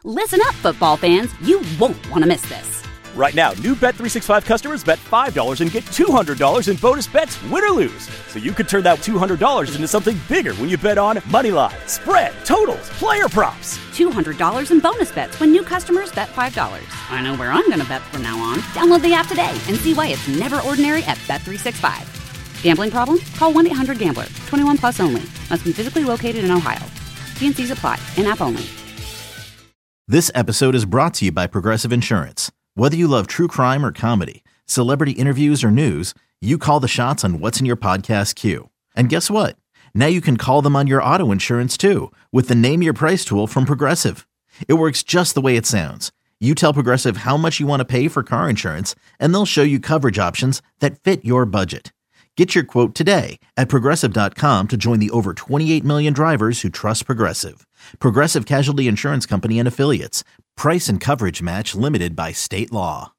Listen up, football fans. You won't want to miss this. Right now, new Bet365 customers bet $5 and get $200 in bonus bets, win or lose. So you could turn that $200 into something bigger when you bet on money line, spread, totals, player props. $200 in bonus bets when new customers bet $5. I know where I'm going to bet from now on. Download the app today and see why it's never ordinary at Bet365. Gambling problem? Call 1-800-GAMBLER. 21 plus only. Must be physically located in Ohio. T&Cs apply. In-app only. This episode is brought to you by Progressive Insurance. Whether you love true crime or comedy, celebrity interviews or news, you call the shots on what's in your podcast queue. And guess what? Now you can call them on your auto insurance too with the Name Your Price tool from Progressive. It works just the way it sounds. You tell Progressive how much you want to pay for car insurance, and they'll show you coverage options that fit your budget. Get your quote today at Progressive.com to join the over 28 million drivers who trust Progressive. Progressive Casualty Insurance Company and Affiliates. Price and coverage match limited by state law.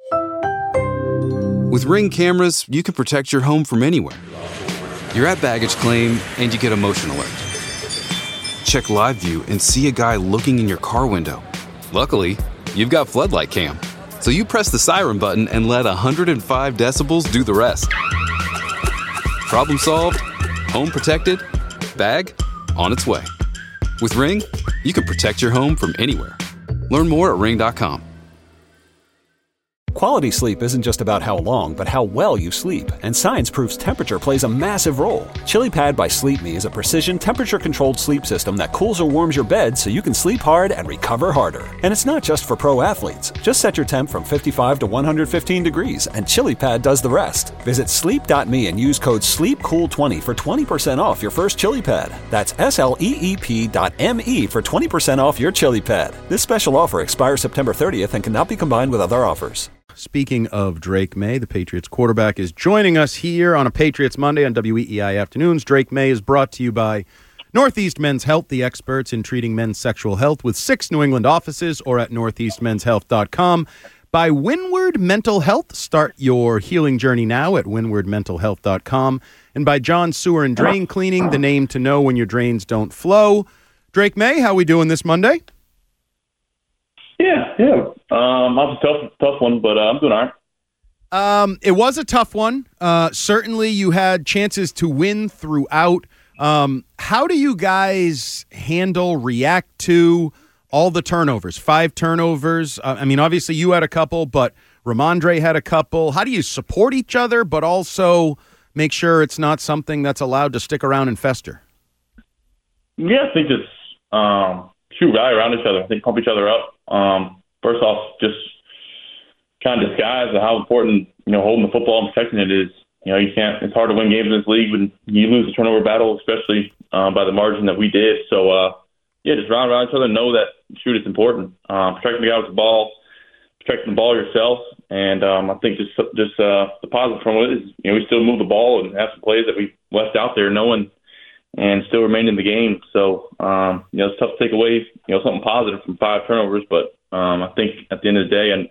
With Ring cameras, you can protect your home from anywhere. You're at baggage claim and you get a motion alert. Check live view and see a guy looking in your car window. Luckily, you've got floodlight cam. So you press the siren button and let 105 decibels do the rest. Problem solved, home protected, bag on its way. With Ring, you can protect your home from anywhere. Learn more at ring.com. Quality sleep isn't just about how long, but how well you sleep. And science proves temperature plays a massive role. ChiliPad by Sleep Me is a precision temperature-controlled sleep system that cools or warms your bed so you can sleep hard and recover harder. And it's not just for pro athletes. Just set your temp from 55 to 115 degrees, and ChiliPad does the rest. Visit sleep.me and use code SLEEPCOOL20 for 20% off your first ChiliPad. That's SLEEP.me for 20% off your ChiliPad. This special offer expires September 30th and cannot be combined with other offers. Speaking of Drake May, the Patriots quarterback, is joining us here on a Patriots Monday on WEEI Afternoons. Drake May is brought to you by Northeast Men's Health, the experts in treating men's sexual health with 6 New England offices, or at northeastmenshealth.com. By Windward Mental Health. Start your healing journey now at windwardmentalhealth.com. And by John Sewer and Drain Cleaning, the name to know when your drains don't flow. Drake May, how we doing this Monday? Yeah. That was a tough one, but I'm doing all right. It was a tough one. Certainly you had chances to win throughout. How do you guys react to all the turnovers? 5 turnovers. Obviously you had a couple, but Ramondre had a couple. How do you support each other, but also make sure it's not something that's allowed to stick around and fester? Yeah, I think just shoot value around each other. I think pump each other up. First off, just kind of disguise how important, holding the football and protecting it is. It's hard to win games in this league when you lose the turnover battle, especially by the margin that we did. So, just round around each other, know that shoot is important. Protecting the guy with the ball, protecting the ball yourself. And I think just the positive from it is, we still move the ball and have some plays that we left out there knowing and still remain in the game. So, it's tough to take away, something positive from 5 turnovers. But I think at the end of the day, and,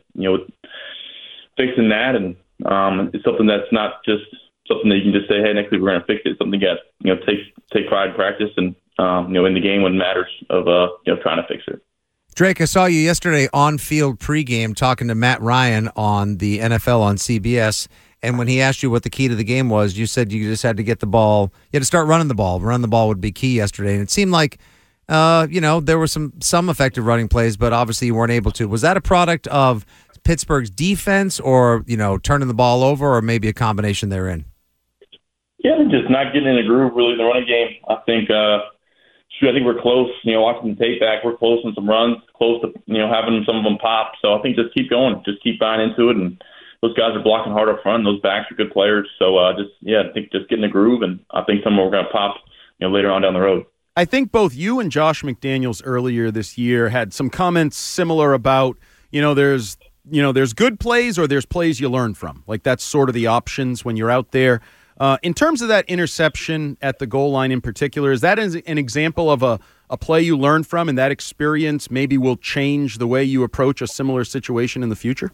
fixing that, and it's something that's not just something that you can just say, hey, next week we're going to fix it. It's something you got, take pride in practice and, in the game when it matters of, trying to fix it. Drake, I saw you yesterday on field pregame talking to Matt Ryan on the NFL on CBS. And when he asked you what the key to the game was, you said you just had to get the ball. You had to start running the ball. Run the ball would be key yesterday. And it seemed like, there were some effective running plays, but obviously you weren't able to. Was that a product of Pittsburgh's defense or, turning the ball over, or maybe a combination therein? Yeah, just not getting in the groove really in the running game. I think we're close, watching the tape back, we're close on some runs, close to, having some of them pop. So I think just keep going, just keep buying into it. And those guys are blocking hard up front. Those backs are good players. So I think just get in the groove, and I think some of them are going to pop, later on down the road. I think both you and Josh McDaniels earlier this year had some comments similar about, there's good plays or there's plays you learn from. Like that's sort of the options when you're out there. In terms of that interception at the goal line in particular, is that an example of a play you learned from, and that experience maybe will change the way you approach a similar situation in the future?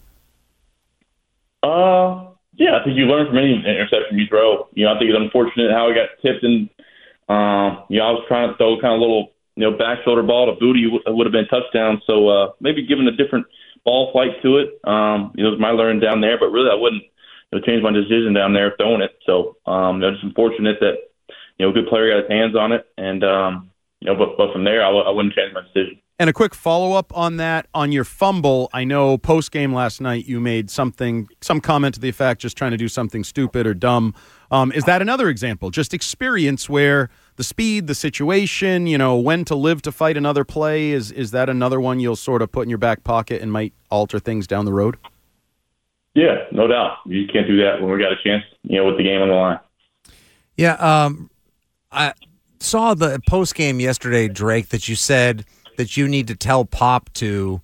Yeah, I think you learn from any interception you throw. I think it's unfortunate how it got tipped, and I was trying to throw kind of a little, back shoulder ball to Booty would have been a touchdown. So maybe giving a different ball flight to it. It was my learning down there, but really I wouldn't change my decision down there throwing it. So just unfortunate that a good player got his hands on it, and but from there I wouldn't change my decision. And a quick follow-up on that, on your fumble, I know post-game last night you made some comment to the effect just trying to do something stupid or dumb. Is that another example? Just experience where the speed, the situation, when to live to fight another play, is that another one you'll sort of put in your back pocket and might alter things down the road? Yeah, no doubt. You can't do that when we got a chance, with the game on the line. Yeah, I saw the post-game yesterday, Drake, that you said that you need to tell Pop to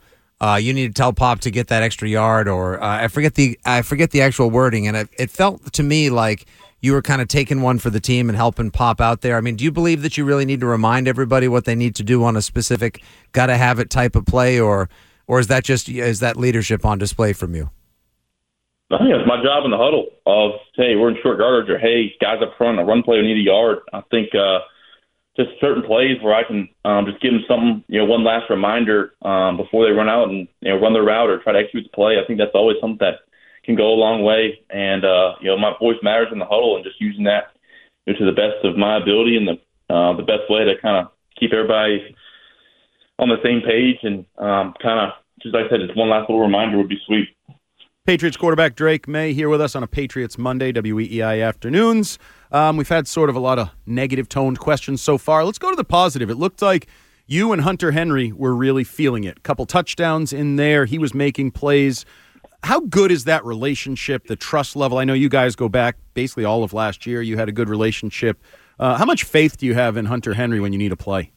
get that extra yard, or I forget the actual wording, and it felt to me like you were kind of taking one for the team and helping Pop out there. I mean, do you believe that you really need to remind everybody what they need to do on a specific gotta have it type of play, or is that leadership on display from you? I think it's my job in the huddle of, hey, we're in short yardage, or hey, guys up front, a run play, we need a yard. I think just certain plays where I can just give them something, one last reminder before they run out and run their route or try to execute the play. I think that's always something that can go a long way. And my voice matters in the huddle, and just using that to the best of my ability and the best way to kind of keep everybody on the same page. And kind of, just like I said, just one last little reminder would be sweet. Patriots quarterback Drake May here with us on a Patriots Monday, WEEI Afternoons. We've had sort of a lot of negative-toned questions so far. Let's go to the positive. It looked like you and Hunter Henry were really feeling it. A couple touchdowns in there. He was making plays. How good is that relationship, the trust level? I know you guys go back basically all of last year. You had a good relationship. How much faith do you have in Hunter Henry when you need a play?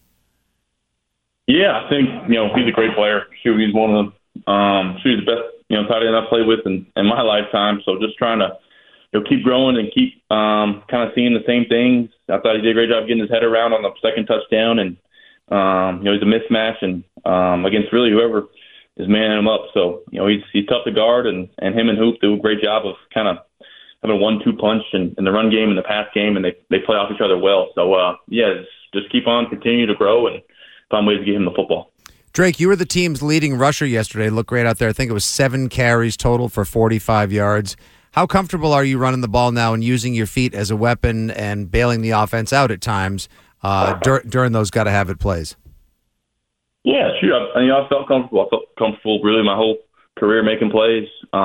Yeah, I think, he's a great player. He's one of the best tight end I've played with in my lifetime. So just trying to keep growing and keep kind of seeing the same things. I thought he did a great job getting his head around on the second touchdown, and he's a mismatch and against really whoever is manning him up. So he's tough to guard, and him and Hoop do a great job of kind of having a 1-2 punch in the run game and the pass game, and they play off each other well. So just keep on, continue to grow, and find ways to get him the football. Drake, you were the team's leading rusher yesterday. Looked great out there. I think it was 7 carries total for 45 yards. How comfortable are you running the ball now and using your feet as a weapon and bailing the offense out at times during those gotta-have-it plays? Yeah, sure. I felt comfortable. I felt comfortable really my whole career making plays.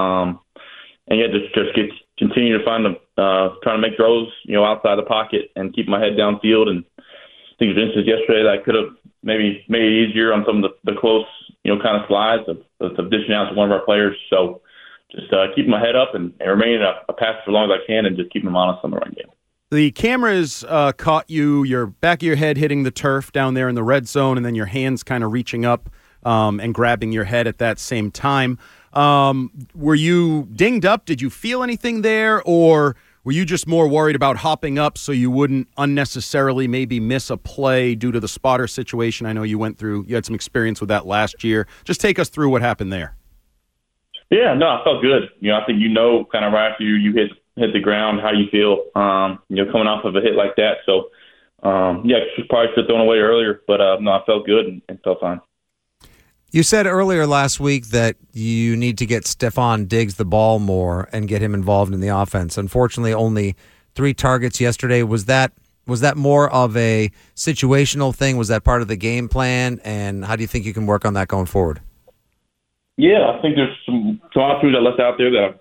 Just continue to find trying to make throws, outside the pocket and keep my head downfield. And I think there's instances yesterday that I could have maybe made it easier on some of the close, kind of slides of dishing out to one of our players. So just keeping my head up and remaining a passer for as long as I can, and just keeping them honest on the run game. The cameras caught your back of your head hitting the turf down there in the red zone, and then your hands kind of reaching up and grabbing your head at that same time. Were you dinged up? Did you feel anything there, or were you just more worried about hopping up so you wouldn't unnecessarily maybe miss a play due to the spotter situation? I know you had some experience with that last year. Just take us through what happened there. Yeah, no, I felt good. I think kind of right after you hit the ground how you feel, coming off of a hit like that. So, probably should have thrown away earlier, but no, I felt good and felt fine. You said earlier last week that you need to get Stefon Diggs the ball more and get him involved in the offense. Unfortunately, only 3 targets yesterday. Was that more of a situational thing? Was that part of the game plan? And how do you think you can work on that going forward? Yeah, I think there's some opportunities I left out there that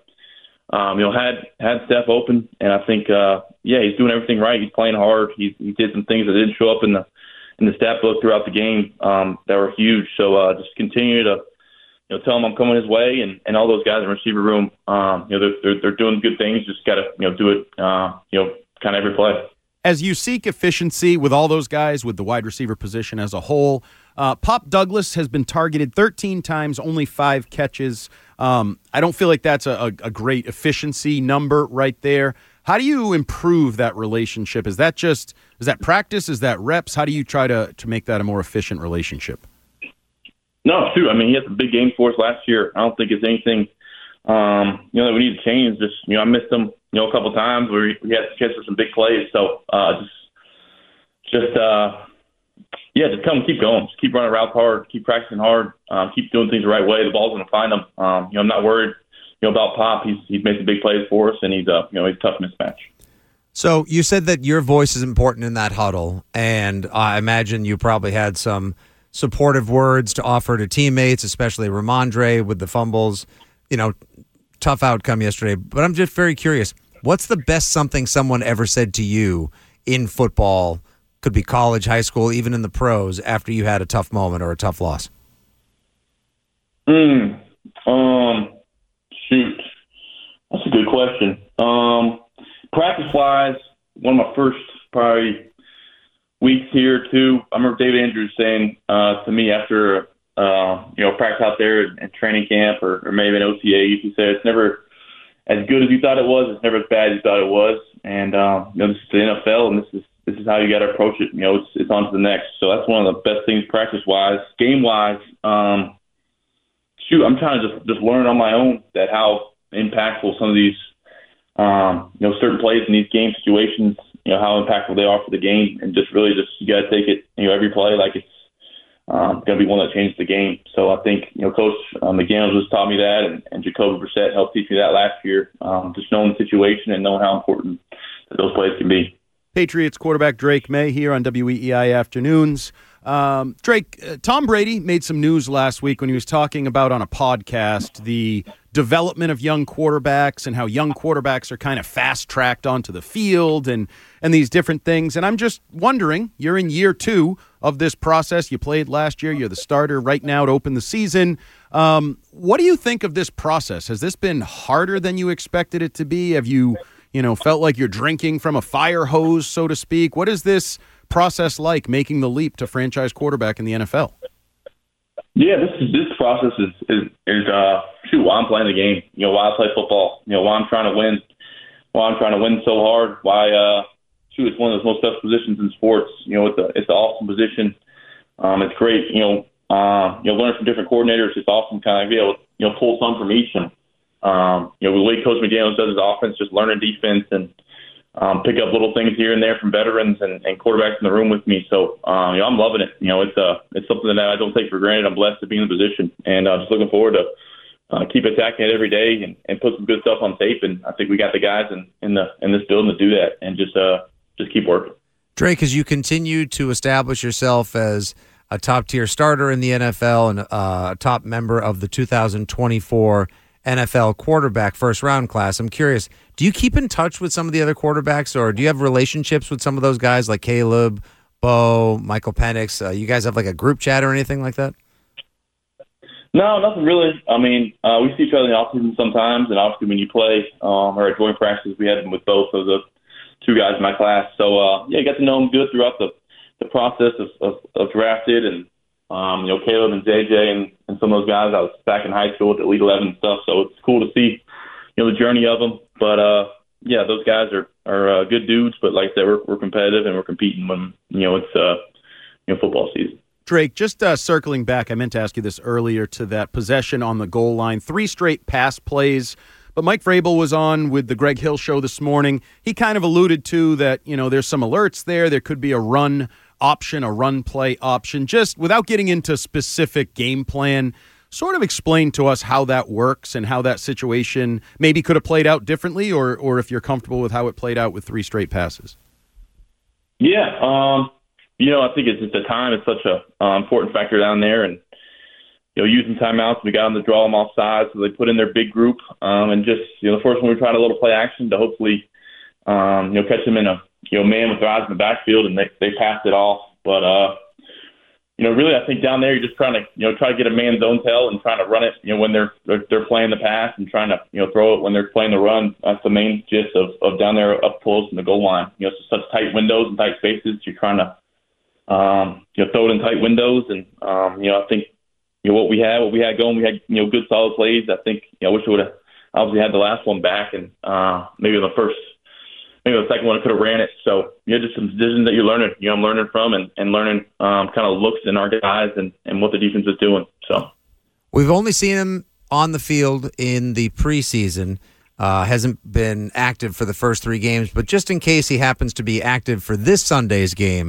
had Steph open, and I think he's doing everything right. He's playing hard. He did some things that didn't show up in the stat book throughout the game that were huge. So just continue to tell him I'm coming his way, and all those guys in the receiver room, they're doing good things. Just got to do it kind of every play. As you seek efficiency with all those guys, with the wide receiver position as a whole, Pop Douglas has been targeted 13 times, only 5 catches. I don't feel like that's a great efficiency number right there. How do you improve that relationship? Is that practice? Is that reps? How do you try to make that a more efficient relationship? No, shoot. He had a big game for us last year. I don't think it's anything, that we need to change. Just, I missed him, a couple of times where he had to catch some big plays. So, Yeah, just keep going. Just keep running routes hard, keep practicing hard, keep doing things the right way. The ball's going to find them. I'm not worried, about Pop. He's made some big plays for us, and he's a tough mismatch. So you said that your voice is important in that huddle, and I imagine you probably had some supportive words to offer to teammates, especially Ramondre with the fumbles. Tough outcome yesterday. But I'm just very curious, what's the best something someone ever said to you in football, could be college, high school, even in the pros, after you had a tough moment or a tough loss? Shoot. That's a good question. Practice-wise, one of my first probably weeks here, too, I remember David Andrews saying to me after, practice out there in training camp or maybe an OTA, he said, it's never as good as you thought it was. It's never as bad as you thought it was. And, this is the NFL, and this is how you got to approach it. It's on to the next. So that's one of the best things practice-wise. Game-wise, I'm trying to just learn on my own that how impactful some of these, certain plays in these game situations, how impactful they are for the game, and just you got to take it, every play like it's going to be one that changes the game. So I think, Coach McDaniels just taught me that, and Jacoby Brissett helped teach me that last year, just knowing the situation and knowing how important that those plays can be. Patriots quarterback Drake May here on WEEI Afternoons. Drake, Tom Brady made some news last week when he was talking about on a podcast the development of young quarterbacks and how young quarterbacks are kind of fast-tracked onto the field and these different things. And I'm just wondering, you're in year 2 of this process. You played last year. You're the starter right now to open the season. What do you think of this process? Has this been harder than you expected it to be? Have you felt like you're drinking from a fire hose, so to speak? What is this process like, making the leap to franchise quarterback in the NFL? Yeah, this process is why I'm playing the game. Why I play football. Why I'm trying to win. Why I'm trying to win so hard. Why it's one of those most tough positions in sports. It's an awesome position. It's great. Learn from different coordinators. It's awesome, kind of be able to pull some from each. And the way Coach McDaniels does his offense, just learning defense and pick up little things here and there from veterans and quarterbacks in the room with me. So, I'm loving it. It's something that I don't take for granted. I'm blessed to be in the position, and just looking forward to keep attacking it every day and put some good stuff on tape. And I think we got the guys in this building to do that, and just keep working. Drake, as you continue to establish yourself as a top-tier starter in the NFL and a top member of the 2024 NFL quarterback first-round class, I'm curious, do you keep in touch with some of the other quarterbacks, or do you have relationships with some of those guys like Caleb, Bo, Michael Penix? You guys have like a group chat or anything like that? No, nothing really. I mean, we see each other in the offseason sometimes, and obviously when you play or at joint practices, we had them with both of the two guys in my class. So, I got to know them good throughout the process of drafted, and Caleb and JJ and some of those guys I was back in high school at the Elite 11 and stuff. So it's cool to see, the journey of them. But those guys are good dudes. But like I said, we're competitive and we're competing when it's football season. Drake, just circling back, I meant to ask you this earlier to that possession on the goal line, 3 straight pass plays. But Mike Vrabel was on with the Greg Hill show this morning. He kind of alluded to that, there's some alerts there. There could be a run option, a run play option. Just without getting into specific game plan, sort of explain to us how that works and how that situation maybe could have played out differently, or if you're comfortable with how it played out with 3 straight passes. Yeah, I think it's the time. It's such a important factor down there, and using timeouts, we got them to draw them off sides, so they put in their big group, and just the first one we tried a little play action to hopefully catch them in a man with their eyes in the backfield, and they passed it off. But really, I think down there you're just trying to try to get a man zone tell and trying to run it when they're playing the pass, and trying to throw it when they're playing the run. That's the main gist of down there up close in the goal line. Such tight windows and tight spaces. You're trying to throw it in tight windows, and I think what we had going. We had good solid plays. I think I wish we would have obviously had the last one back, and maybe the second one I could have ran it. So just some decisions that you're learning. I'm learning from and learning kind of looks in our guys and what the defense is doing. So we've only seen him on the field in the preseason. Hasn't been active for the first 3 games, but just in case he happens to be active for this Sunday's game,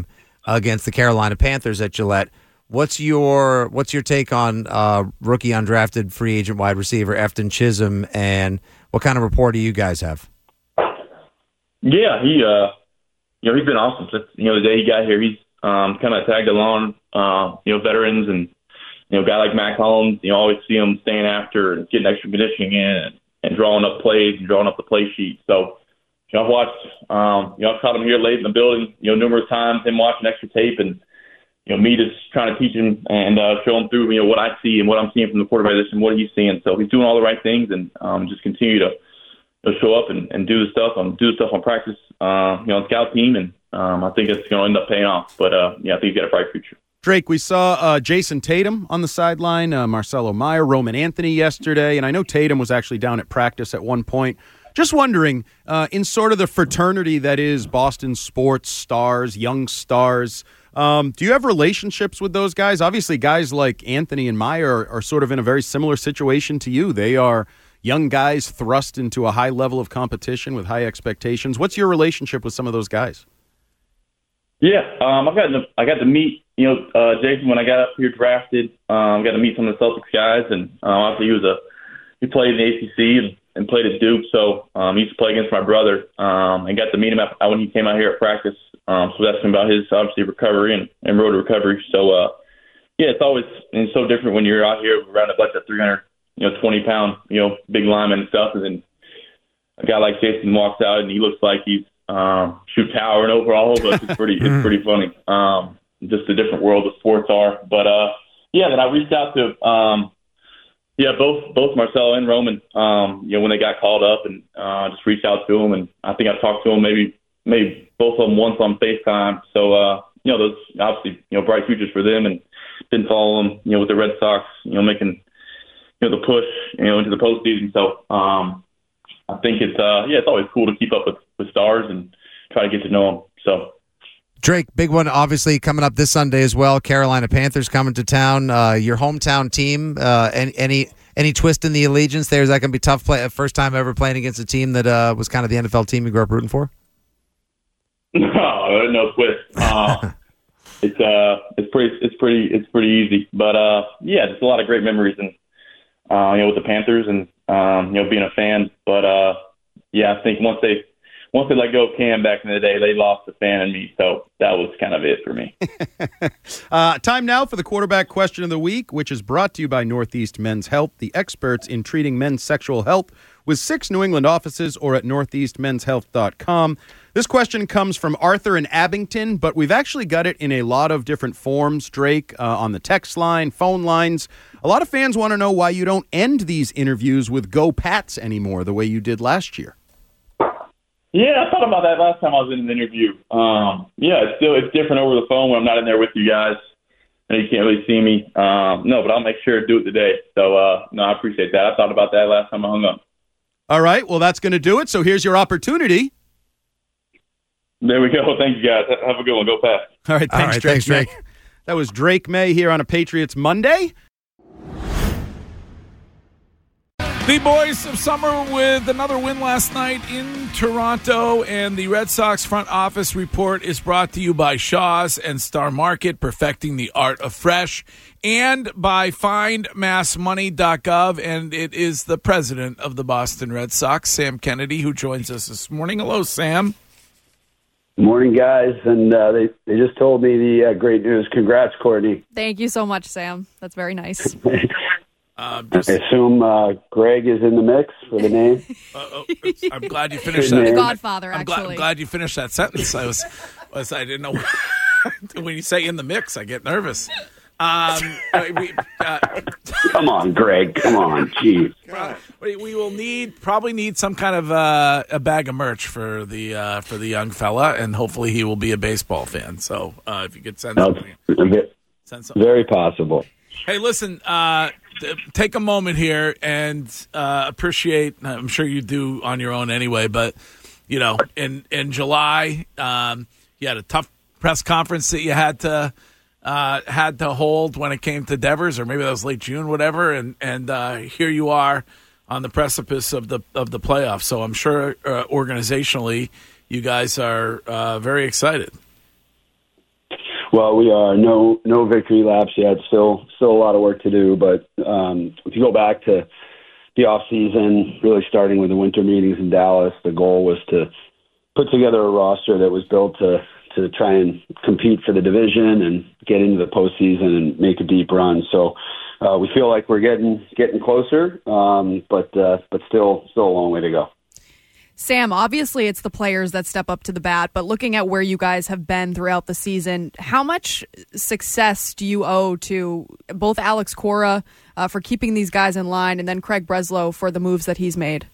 against the Carolina Panthers at Gillette. What's your take on rookie undrafted free agent wide receiver Efton Chisholm, and what kind of rapport do you guys have? Yeah, he's been awesome since the day he got here. He's kind of tagged along, veterans and a guy like Mac Holmes. Always see him staying after and getting extra conditioning in and drawing up plays and drawing up the play sheet. So I've watched, I've caught him here late in the building, numerous times, him watching extra tape and me just trying to teach him and show him through, what I see and what I'm seeing from the quarterback position, what he's seeing. So he's doing all the right things and just continue to show up and do the stuff on practice, on scout team. And I think it's going to end up paying off. But, I think he's got a bright future. Drake, we saw Jason Tatum on the sideline, Marcelo Meyer, Roman Anthony yesterday, and I know Tatum was actually down at practice at one point. Just wondering, in sort of the fraternity that is Boston sports stars, young stars, do you have relationships with those guys? Obviously, guys like Anthony and Meyer are sort of in a very similar situation to you. They are young guys thrust into a high level of competition with high expectations. What's your relationship with some of those guys? Yeah, I got to meet Jason when I got up here drafted. Got to meet some of the Celtics guys, and obviously he played in the ACC and played at Duke, so he used to play against my brother, and got to meet him when he came out here at practice. So that's about his obviously recovery and road to recovery. So it's so different when you're out here around like the 320-pound big lineman and stuff, and then a guy like Jason walks out and he looks like he's shoot towering over all of us. It's pretty funny. Just a different world the sports are. But then I reached out to both Marcelo and Roman, when they got called up, and just reached out to them, and I think I talked to them maybe both of them once on FaceTime. So those obviously bright futures for them, and been following them with the Red Sox making the push into the postseason. So I think it's always cool to keep up with stars and try to get to know them. So. Drake, big one obviously coming up this Sunday as well. Carolina Panthers coming to town. Your hometown team. Any twist in the allegiance there? Is that going to be tough? First time ever playing against a team that was kind of the NFL team you grew up rooting for? No twist. It's pretty easy. But just a lot of great memories and with the Panthers and being a fan. But I think once they let go of Cam back in the day, they lost a fan in me. So that was kind of it for me. Time now for the quarterback question of the week, which is brought to you by Northeast Men's Health, the experts in treating men's sexual health with 6 New England offices, or at northeastmenshealth.com. This question comes from Arthur in Abington, but we've actually got it in a lot of different forms, Drake, on the text line, phone lines. A lot of fans want to know why you don't end these interviews with Go Pats anymore the way you did last year. Yeah, I thought about that last time I was in an interview. It's different over the phone when I'm not in there with you guys, and you can't really see me. But I'll make sure to do it today. So, I appreciate that. I thought about that last time I hung up. All right, well, that's going to do it. So here's your opportunity. There we go. Thank you, guys. Have a good one. Go Pats. All right, thanks, Drake. That was Drake May here on a Patriots Monday. The boys of summer with another win last night in Toronto, and the Red Sox front office report is brought to you by Shaw's and Star Market, perfecting the art of fresh, and by findmassmoney.gov, and it is the president of the Boston Red Sox, Sam Kennedy, who joins us this morning. Hello, Sam. Morning, guys, and they just told me the great news. Congrats, Courtney. Thank you so much, Sam. That's very nice. I assume Greg is in the mix for the name. I'm glad you finished that. The Godfather, actually. I'm glad you finished that sentence. I didn't know. When you say in the mix, I get nervous. Come on, Greg. Come on, geez. We will probably need some kind of a bag of merch for the young fella, and hopefully he will be a baseball fan. So if you could send something, very possible. Hey, listen. Take a moment here and appreciate. I'm sure you do on your own anyway, but in July, you had a tough press conference that you had to hold when it came to Devers, or maybe that was late June, whatever. And here you are on the precipice of the playoffs. So I'm sure organizationally, you guys are very excited. Well, we are no victory laps yet. Still a lot of work to do. But if you go back to the off season, really starting with the winter meetings in Dallas, the goal was to put together a roster that was built to try and compete for the division and get into the postseason and make a deep run. So we feel like we're getting closer, but still a long way to go. Sam, obviously it's the players that step up to the bat, but looking at where you guys have been throughout the season, how much success do you owe to both Alex Cora for keeping these guys in line and then Craig Breslow for the moves that he's made?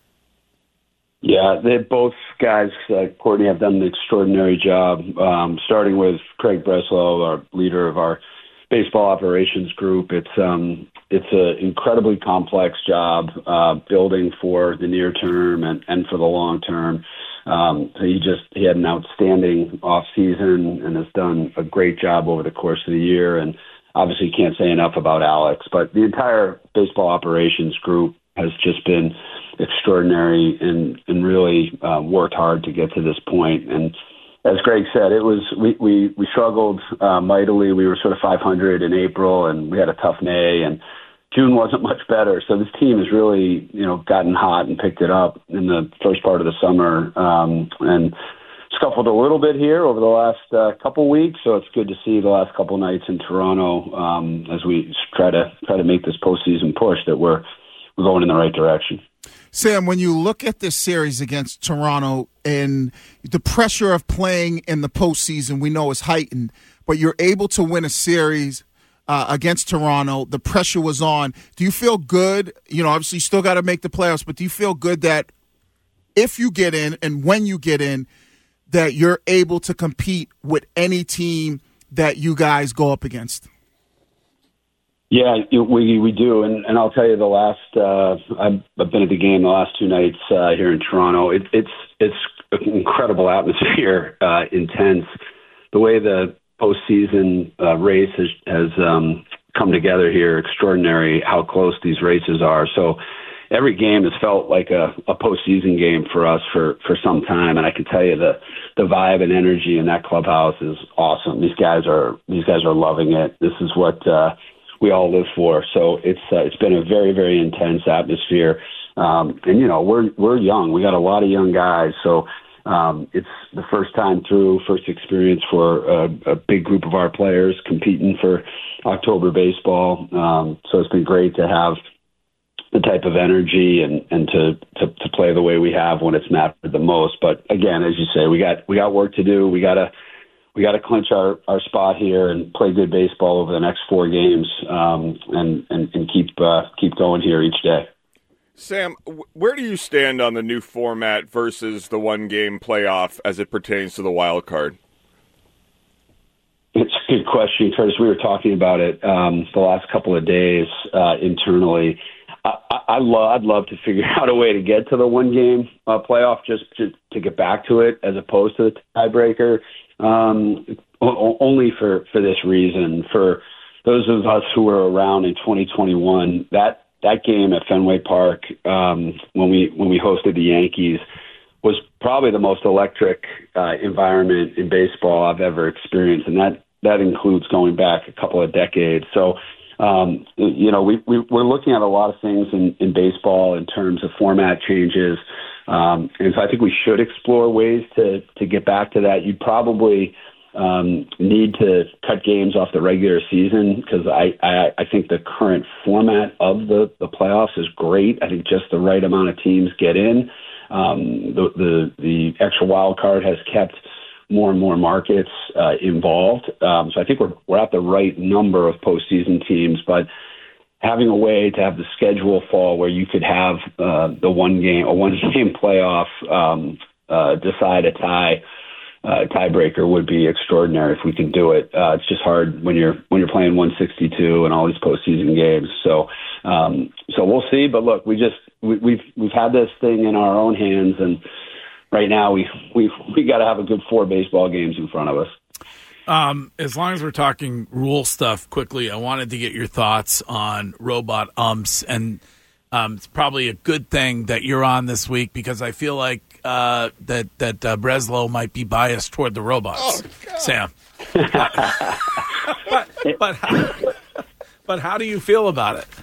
Yeah, both guys, Courtney, have done an extraordinary job, starting with Craig Breslow, our leader of our baseball operations group. It's an incredibly complex job, building for the near term and for the long term. So he had an outstanding off season and has done a great job over the course of the year. And obviously can't say enough about Alex, but the entire baseball operations group has just been extraordinary and really worked hard to get to this point. And as Greg said, we struggled mightily. We were sort of 500 in April, and we had a tough May, and June wasn't much better. So this team has really, gotten hot and picked it up in the first part of the summer, and scuffled a little bit here over the last couple weeks. So it's good to see the last couple nights in Toronto as we try to make this postseason push that we're going in the right direction. Sam, when you look at this series against Toronto and the pressure of playing in the postseason, we know is heightened, but you're able to win a series against Toronto. The pressure was on. Do you feel good? Obviously you still got to make the playoffs, but do you feel good that if you get in and when you get in, that you're able to compete with any team that you guys go up against? Yeah, we do, and I'll tell you, the last I've been at the game the last two nights here in Toronto. It's an incredible atmosphere, intense. The way the postseason race has come together here, extraordinary. How close these races are. So every game has felt like a postseason game for us for some time, and I can tell you the vibe and energy in that clubhouse is awesome. These guys are loving it. This is what we all live for. So it's been a very, very intense atmosphere. And we're young. We got a lot of young guys. So it's the first time through, first experience for a big group of our players competing for October baseball. So it's been great to have the type of energy and to play the way we have when it's mattered the most. But again, as you say, we got work to do. We got to clinch our spot here and play good baseball over the next 4 games, and keep going here each day. Sam, where do you stand on the new format versus the one-game playoff as it pertains to the wild card? It's a good question, Curtis. We were talking about it the last couple of days internally. I'd love to figure out a way to get to the one-game playoff, just to get back to it, as opposed to the tiebreaker. Only for this reason. For those of us who were around in 2021, that game at Fenway Park, when we hosted the Yankees, was probably the most electric environment in baseball I've ever experienced, and that includes going back a couple of decades. So, we're looking at a lot of things in baseball in terms of format changes. And so I think we should explore ways to get back to that. You'd probably need to cut games off the regular season, because I think the current format of the playoffs is great. I think just the right amount of teams get in. The extra wild card has kept more and more markets involved. So I think we're at the right number of postseason teams, but having a way to have the schedule fall where you could have a one-game playoff decide a tiebreaker would be extraordinary if we could do it. It's just hard when you're playing 162 and all these postseason games. So we'll see. But look, we've had this thing in our own hands, and right now we got to have a good 4 baseball games in front of us. As long as we're talking rule stuff quickly, I wanted to get your thoughts on robot umps, and it's probably a good thing that you're on this week, because I feel like that Breslow might be biased toward the robots, Sam. But how do you feel about it?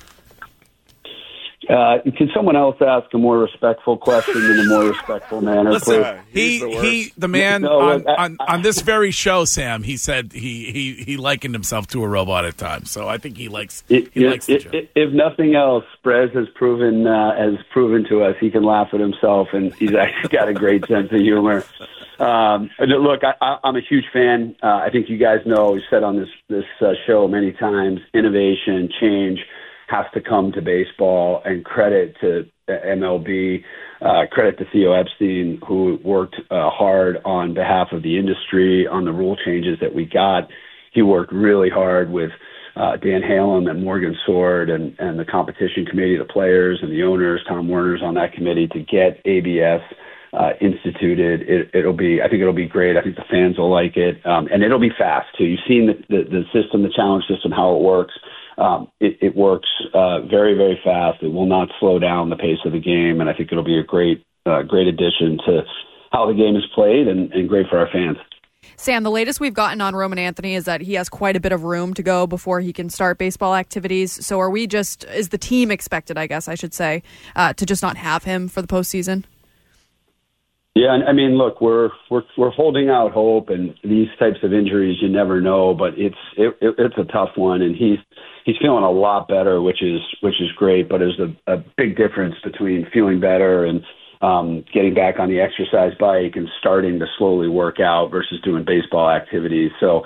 Can someone else ask a more respectful question in a more respectful manner, Listen, please? the man on this very show, Sam, he said he likened himself to a robot at times. So I think he likes the joke. If nothing else, Brez has proven to us he can laugh at himself, and he's actually got a great sense of humor. Look, I'm a huge fan. I think you guys know, we've said on this show many times, innovation, change has to come to baseball, and credit to MLB, credit to Theo Epstein, who worked hard on behalf of the industry on the rule changes that we got. He worked really hard with Dan Halem and Morgan Sword and the competition committee, the players and the owners, Tom Werner's on that committee, to get ABS instituted. I think it'll be great. I think the fans will like it. And it'll be fast too. You've seen the system, the challenge system, how it works. It works very, very fast. It will not slow down the pace of the game, and I think it'll be a great addition to how the game is played and great for our fans. Sam, the latest we've gotten on Roman Anthony is that he has quite a bit of room to go before he can start baseball activities. So is the team expected, I guess I should say, to just not have him for the postseason? Yeah, I mean, look, we're holding out hope, and these types of injuries, you never know, but it's a tough one, and he's feeling a lot better, which is great. But there's a big difference between feeling better and getting back on the exercise bike and starting to slowly work out versus doing baseball activities. So,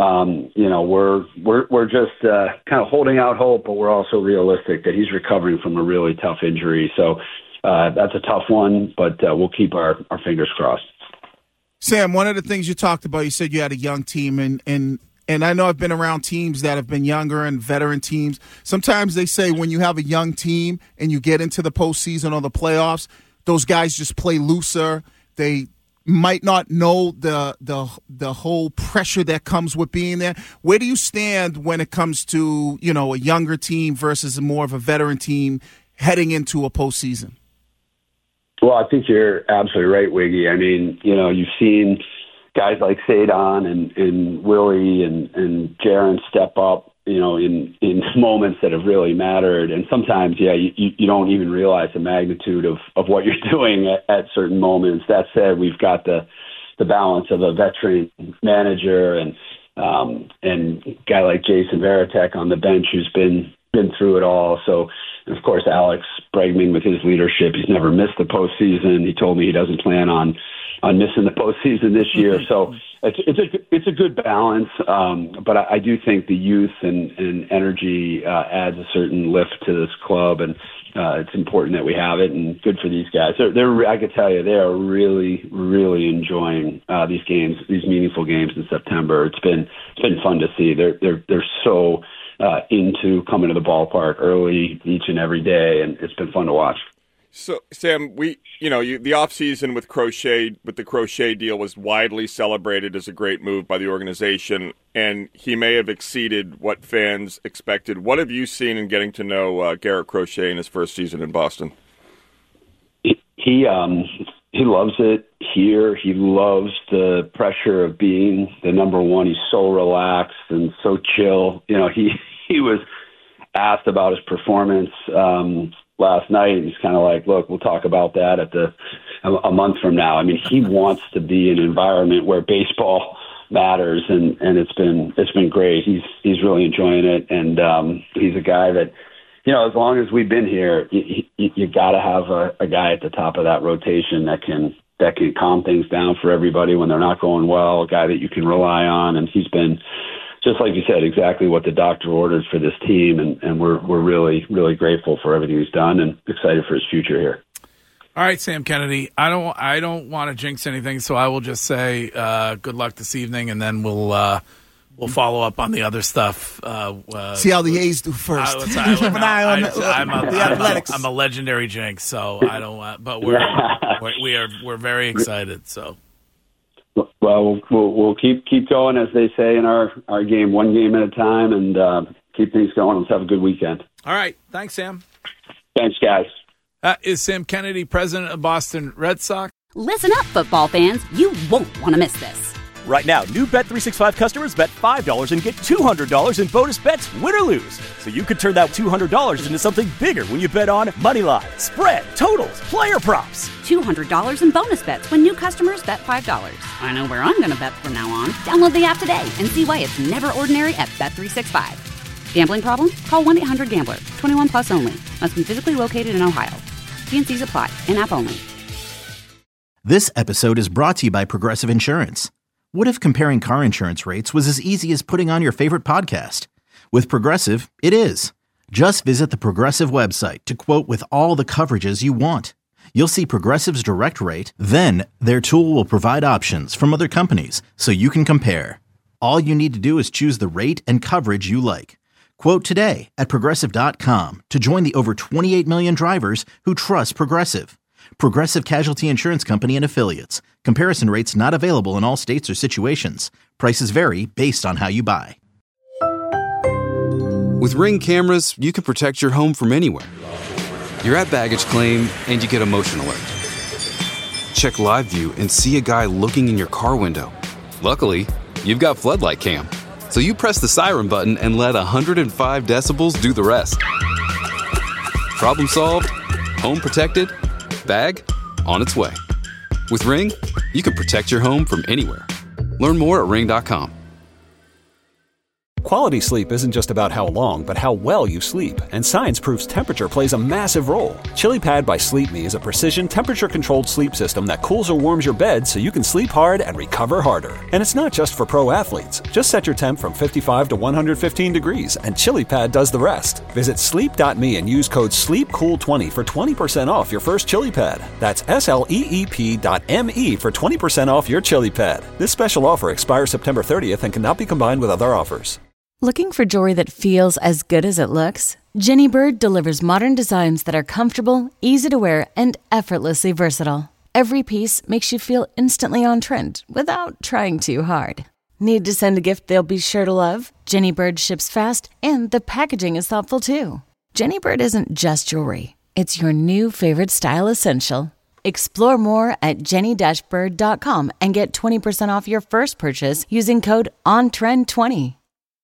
we're just kind of holding out hope, but we're also realistic that he's recovering from a really tough injury. So. That's a tough one, but we'll keep our fingers crossed. Sam, one of the things you talked about, you said you had a young team, and I know I've been around teams that have been younger and veteran teams. Sometimes they say when you have a young team and you get into the postseason or the playoffs, those guys just play looser. They might not know the whole pressure that comes with being there. Where do you stand when it comes to, a younger team versus more of a veteran team heading into a postseason? Well, I think you're absolutely right, Wiggy. I mean, you've seen guys like Sadon and Willie and Jaron step up, in moments that have really mattered. And sometimes, you don't even realize the magnitude of what you're doing at certain moments. That said, we've got the balance of a veteran manager and a guy like Jason Varitek on the bench who's been through it all. So, and of course, Alex Bregman with his leadership, he's never missed the postseason. He told me he doesn't plan on missing the postseason this year. So it's a good balance. But I do think the youth and energy adds a certain lift to this club, and it's important that we have it. And good for these guys. I could tell you, they are really, really enjoying these games, these meaningful games in September. It's been fun to see. They're so into coming to the ballpark early each and every day, and it's been fun to watch. So, Sam, the offseason with the Crochet deal was widely celebrated as a great move by the organization, and he may have exceeded what fans expected. What have you seen in getting to know Garrett Crochet in his first season in Boston? He loves it here. He loves the pressure of being the number one. He's so relaxed and so chill. He was asked about his performance last night. He's kind of like, look, we'll talk about that a month from now. I mean, he wants to be in an environment where baseball matters, and it's been great. He's really enjoying it, and he's a guy that, as long as we've been here, you got to have a guy at the top of that rotation that can calm things down for everybody when they're not going well, a guy that you can rely on. And he's been, just like you said, exactly what the doctor ordered for this team. And we're really, really grateful for everything he's done and excited for his future here. All right, Sam Kennedy. I don't want to jinx anything, so I will just say good luck this evening, and then we'll follow up on the other stuff. See how the A's do first. Keep an eye on the Athletics. I'm a legendary jinx, so I don't want. But we're very excited. So, well, we'll keep going, as they say in our game, one game at a time, and keep things going. Let's have a good weekend. All right, thanks, Sam. Thanks, guys. Is Sam Kennedy president of Boston Red Sox? Listen up, football fans. You won't want to miss this. Right now, new Bet365 customers bet $5 and get $200 in bonus bets, win or lose. So you could turn that $200 into something bigger when you bet on Moneyline, spread, totals, player props. $200 in bonus bets when new customers bet $5. I know where I'm going to bet from now on. Download the app today and see why it's never ordinary at Bet365. Gambling problem? Call 1-800-GAMBLER. 21 plus only. Must be physically located in Ohio. T&Cs apply. In-app only. This episode is brought to you by Progressive Insurance. What if comparing car insurance rates was as easy as putting on your favorite podcast? With Progressive, it is. Just visit the Progressive website to quote with all the coverages you want. You'll see Progressive's direct rate, then their tool will provide options from other companies so you can compare. All you need to do is choose the rate and coverage you like. Quote today at Progressive.com to join the over 28 million drivers who trust Progressive. Progressive Casualty Insurance Company and Affiliates. Comparison rates not available in all states or situations. Prices vary based on how you buy. With Ring cameras, you can protect your home from anywhere. You're at baggage claim and you get a motion alert. Check live view and see a guy looking in your car window. Luckily, you've got Floodlight Cam. So you press the siren button and let 105 decibels do the rest. Problem solved? Home protected? Bag on its way. With Ring, you can protect your home from anywhere. Learn more at Ring.com. Quality sleep isn't just about how long, but how well you sleep. And science proves temperature plays a massive role. ChiliPad by Sleep Me is a precision temperature-controlled sleep system that cools or warms your bed so you can sleep hard and recover harder. And it's not just for pro athletes. Just set your temp from 55 to 115 degrees, and ChiliPad does the rest. Visit sleep.me and use code SLEEPCOOL20 for 20% off your first ChiliPad. That's SLEEP.me for 20% off your ChiliPad. This special offer expires September 30th and cannot be combined with other offers. Looking for jewelry that feels as good as it looks? Jenny Bird delivers modern designs that are comfortable, easy to wear, and effortlessly versatile. Every piece makes you feel instantly on trend without trying too hard. Need to send a gift they'll be sure to love? Jenny Bird ships fast, and the packaging is thoughtful too. Jenny Bird isn't just jewelry. It's your new favorite style essential. Explore more at jenny-bird.com and get 20% off your first purchase using code ONTREND20.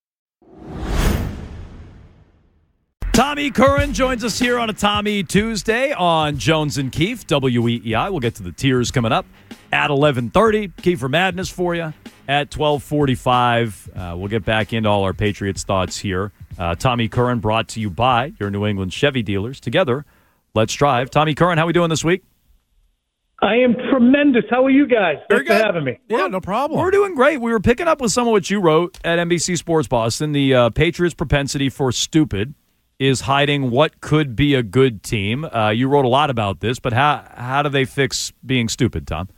Tommy Curran joins us here on a Tommy Tuesday on Jones and Keefe, WEEI. We'll get to the tiers coming up at 11:30. Kiefer Madness for you at 12:45. We'll get back into all our Patriots thoughts here. Tommy Curran brought to you by your New England Chevy dealers. Together, let's drive. Tommy Curran, how are we doing this week? I am tremendous. How are you guys? Thanks for having me. Yeah, no problem. We're doing great. We were picking up with some of what you wrote at NBC Sports Boston. The Patriots' propensity for stupid is hiding what could be a good team. You wrote a lot about this, but how do they fix being stupid, Tom?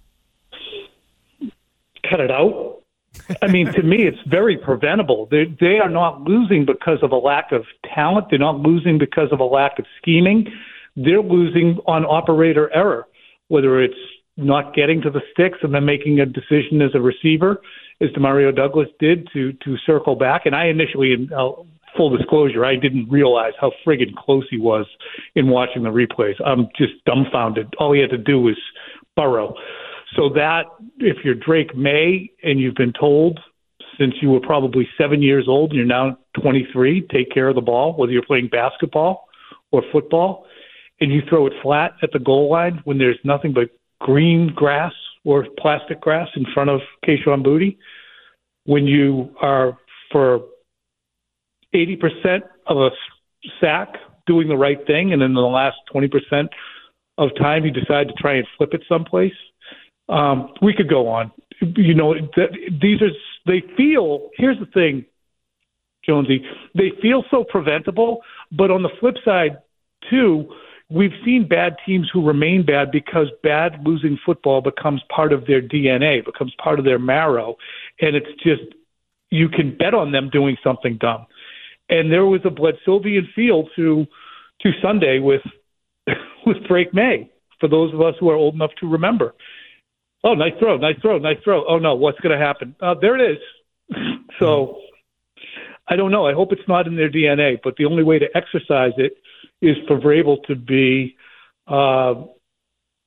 Cut it out. I mean, to me, it's very preventable. They are not losing because of a lack of talent. They're not losing because of a lack of scheming. They're losing on operator error, whether it's not getting to the sticks and then making a decision as a receiver, as Demario Douglas did to circle back. And I initially, full disclosure, I didn't realize how friggin' close he was in watching the replays. I'm just dumbfounded. All he had to do was burrow. So that, if you're Drake May and you've been told since you were probably 7 years old and you're now 23, take care of the ball, whether you're playing basketball or football, and you throw it flat at the goal line when there's nothing but green grass or plastic grass in front of Kayshon Boutte, when you are for 80% of a sack doing the right thing, and then the last 20% of time you decide to try and flip it someplace. We could go on. You know, they feel, here's the thing, Jonesy, they feel so preventable, but on the flip side, too, we've seen bad teams who remain bad because bad losing football becomes part of their DNA, becomes part of their marrow, and it's just, you can bet on them doing something dumb. And there was a Bledsovian feel to Sunday with Drake May, for those of us who are old enough to remember. Oh, nice throw. Oh, no, what's going to happen? There it is. So I don't know. I hope it's not in their DNA, but the only way to exercise it is for Vrabel to be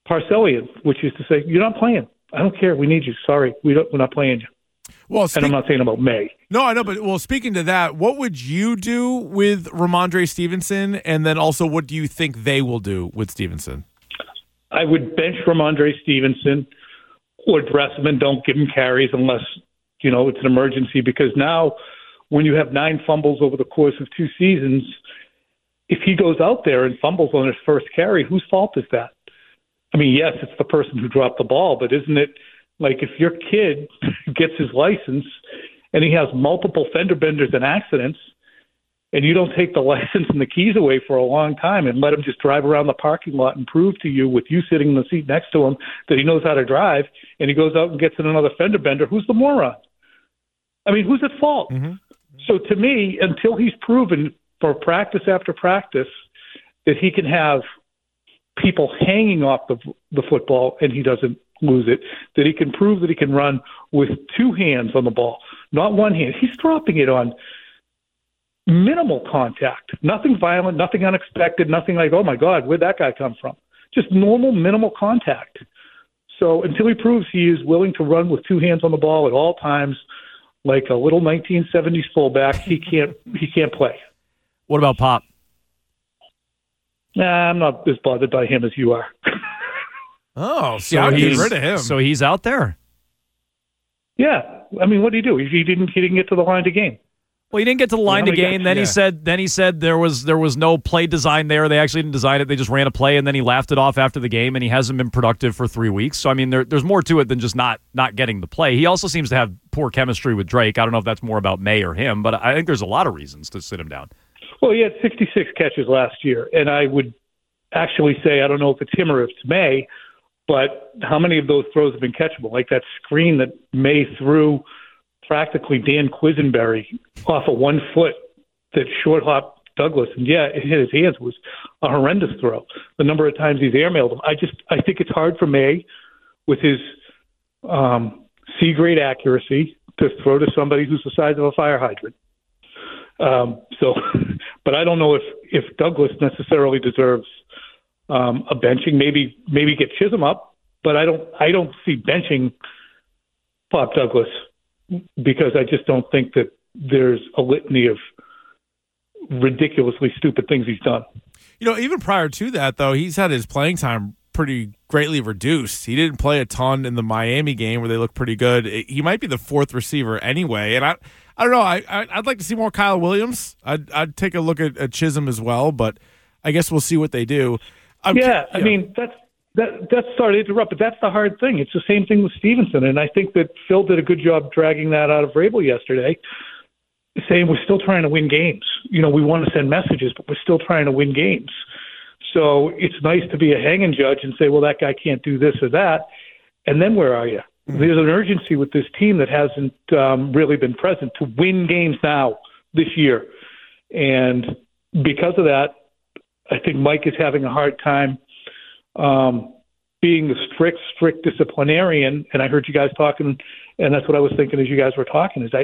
Parcellian, which is to say, you're not playing. I don't care. We need you. Sorry, we're not playing you. Well, and I'm not saying about May. No, I know, but speaking to that, what would you do with Ramondre Stevenson, and then also what do you think they will do with Stevenson? I would bench Ramondre Stevenson or dress him and don't give him carries unless, it's an emergency, because now when you have 9 fumbles over the course of 2 seasons, if he goes out there and fumbles on his first carry, whose fault is that? I mean, yes, it's the person who dropped the ball, but isn't it like if your kid gets his license and he has multiple fender benders and accidents, and you don't take the license and the keys away for a long time and let him just drive around the parking lot and prove to you with you sitting in the seat next to him that he knows how to drive, and he goes out and gets in another fender bender, who's the moron? I mean, who's at fault? Mm-hmm. So to me, until he's proven for practice after practice that he can have people hanging off the football and he doesn't lose it, that he can prove that he can run with 2 hands on the ball, not 1 hand. He's dropping it on minimal contact, nothing violent, nothing unexpected, nothing like, oh my God, where'd that guy come from? Just normal, minimal contact. So until he proves he is willing to run with 2 hands on the ball at all times, like a little 1970s fullback, he can't play. What about Pop? Nah, I'm not as bothered by him as you are. Oh, so I'd get rid of him. So he's out there. Yeah, I mean, what did he do? He didn't get to the line to gain. Well, he didn't get to the line to gain. Then he said there was no play design there. They actually didn't design it. They just ran a play, and then he laughed it off after the game. And he hasn't been productive for 3 weeks. So I mean, there's more to it than just not getting the play. He also seems to have poor chemistry with Drake. I don't know if that's more about May or him, but I think there's a lot of reasons to sit him down. Well, he had 66 catches last year, and I would actually say I don't know if it's him or if it's May, but how many of those throws have been catchable? Like that screen that May threw practically Dan Quisenberry off of 1 foot that short hop Douglas, and yeah, it hit his hands. It was a horrendous throw. The number of times he's airmailed him, I think it's hard for May with his C-grade accuracy to throw to somebody who's the size of a fire hydrant. But I don't know if Douglas necessarily deserves a benching. Maybe get Chisholm up, but I don't see benching Pop Douglas because I just don't think that there's a litany of ridiculously stupid things he's done. Even prior to that, though, he's had his playing time pretty greatly reduced. He didn't play a ton in the Miami game where they looked pretty good. He might be the 4th receiver anyway, and I don't know. I'd like to see more Kyle Williams. I'd take a look at Chisholm as well, but I guess we'll see what they do. I mean, that's sorry to interrupt, but that's the hard thing. It's the same thing with Stevenson, and I think that Phil did a good job dragging that out of Vrabel yesterday, saying we're still trying to win games. We want to send messages, but we're still trying to win games. So it's nice to be a hanging judge and say, well, that guy can't do this or that, and then where are you? There's an urgency with this team that hasn't really been present to win games now this year. And because of that, I think Mike is having a hard time being the strict disciplinarian. And I heard you guys talking, and that's what I was thinking as you guys were talking, is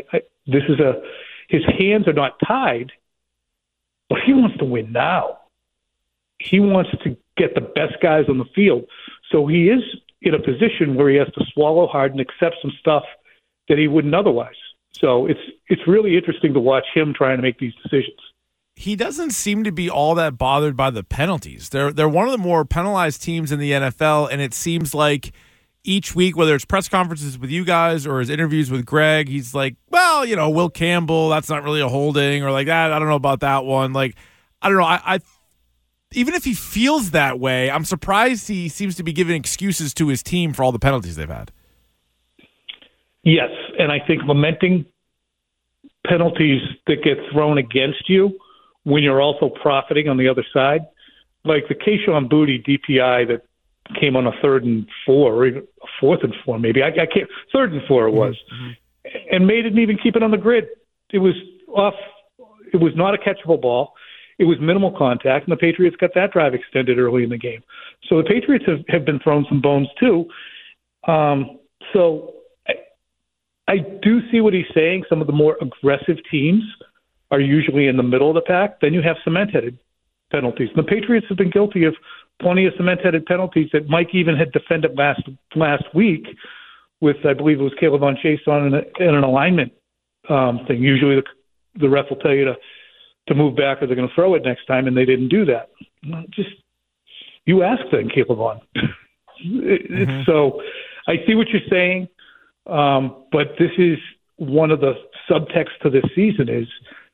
his hands are not tied, but he wants to win now. He wants to get the best guys on the field. So he is in a position where he has to swallow hard and accept some stuff that he wouldn't otherwise. So it's really interesting to watch him trying to make these decisions. He doesn't seem to be all that bothered by the penalties. They're one of the more penalized teams in the NFL, and it seems like each week, whether it's press conferences with you guys or his interviews with Greg, he's like, well, Will Campbell, that's not really a holding, or like that. I don't know about that one. Like, I don't know. I even if he feels that way, I'm surprised he seems to be giving excuses to his team for all the penalties they've had. Yes, and I think lamenting penalties that get thrown against you when you're also profiting on the other side, like the Kayshon Boutte DPI that came on a 3rd and 4, or even a 4th and 4, maybe. I can't. 3rd and 4 it was, and May didn't even keep it on the grid. It was off. It was not a catchable ball. It was minimal contact, and the Patriots got that drive extended early in the game. So the Patriots have been thrown some bones too. So I do see what he's saying. Some of the more aggressive teams are usually in the middle of the pack. Then you have cement-headed penalties. And the Patriots have been guilty of plenty of cement-headed penalties that Mike even had defended last week with, I believe it was Caleb on Chase on an alignment thing. Usually the ref will tell you to move back or they're going to throw it next time, and they didn't do that. Just you ask then, Caleb on. So I see what you're saying, but this is one of the subtexts to this season is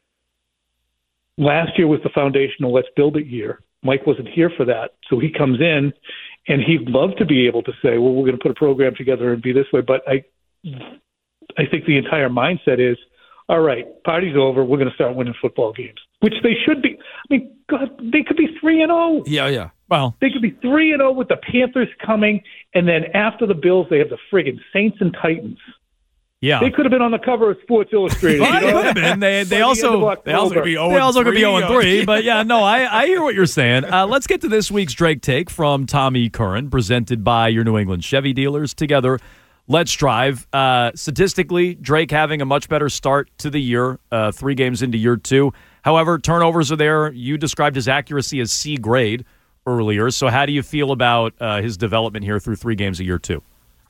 last year was the foundational let's build it year. Mike wasn't here for that, so he comes in, and he'd love to be able to say, well, we're going to put a program together and be this way, but I think the entire mindset is, all right, party's over, we're going to start winning football games, which they should be. I mean, God, they could be 3-0. Yeah. Well, they could be 3-0 with the Panthers coming, and then after the Bills, they have the friggin' Saints and Titans. Yeah, they could have been on the cover of Sports Illustrated. Well, they could have been. They also could be 0-3. But yeah, no, I hear what you're saying. Let's get to this week's Drake Take from Tommy Curran, presented by your New England Chevy dealers. Together, let's drive. Statistically, Drake having a much better start to the year, 3 games into year 2. However, turnovers are there. You described his accuracy as C grade earlier. So how do you feel about his development here through 3 games of year 2?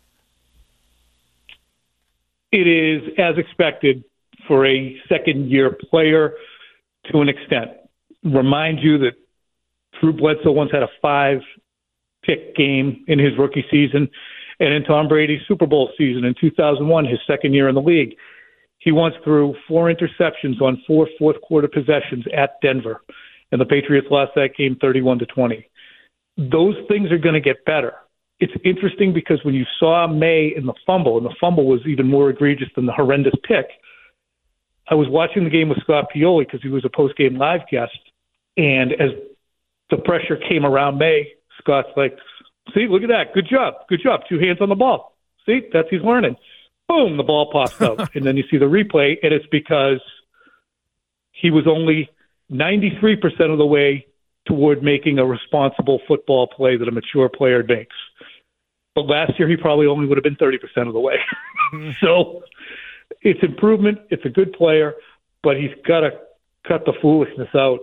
It is as expected for a second-year player to an extent. Remind you that Drew Bledsoe once had a 5-pick game in his rookie season, and in Tom Brady's Super Bowl season in 2001, his second year in the league, he once threw 4 interceptions on 4 fourth-quarter possessions at Denver, and the Patriots lost that game 31-20. Those things are going to get better. It's interesting because when you saw May in the fumble, and the fumble was even more egregious than the horrendous pick, I was watching the game with Scott Pioli because he was a post-game live guest, and as the pressure came around May, Scott's like, see, look at that. Good job. 2 hands on the ball. See, that's he's learning. Boom, the ball pops out. And then you see the replay, and it's because he was only 93% of the way toward making a responsible football play that a mature player makes. But last year, he probably only would have been 30% of the way. So it's improvement. It's a good player, but he's got to cut the foolishness out.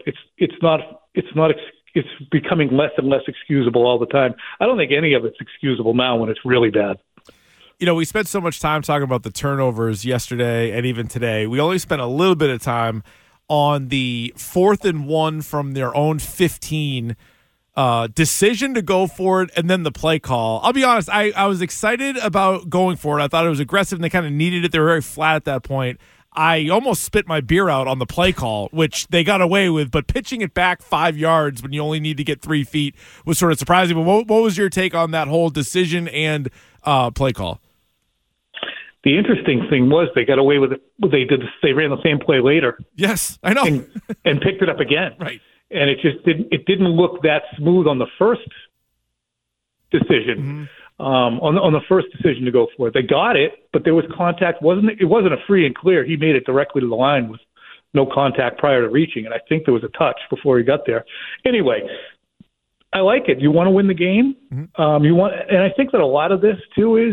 It's becoming less and less excusable all the time. I don't think any of it's excusable now when it's really bad. You know, we spent so much time talking about the turnovers yesterday and even today. We only spent a little bit of time on the 4th and 1 from their own 15 decision to go for it, and then the play call. I'll be honest, I was excited about going for it. I thought it was aggressive, and they kind of needed it. They were very flat at that point. I almost spit my beer out on the play call, which they got away with, but pitching it back 5 yards when you only need to get 3 feet was sort of surprising. But what was your take on that whole decision and play call? The interesting thing was they got away with it. They ran the same play later. Yes, I know. and picked it up again. Right. And it just didn't look that smooth on the first decision. On the first decision to go for it, they got it, but there was contact. It wasn't a free and clear. He made it directly to the line with no contact prior to reaching, and I think there was a touch before he got there. Anyway, I like it. You want to win the game. And I think that a lot of this too is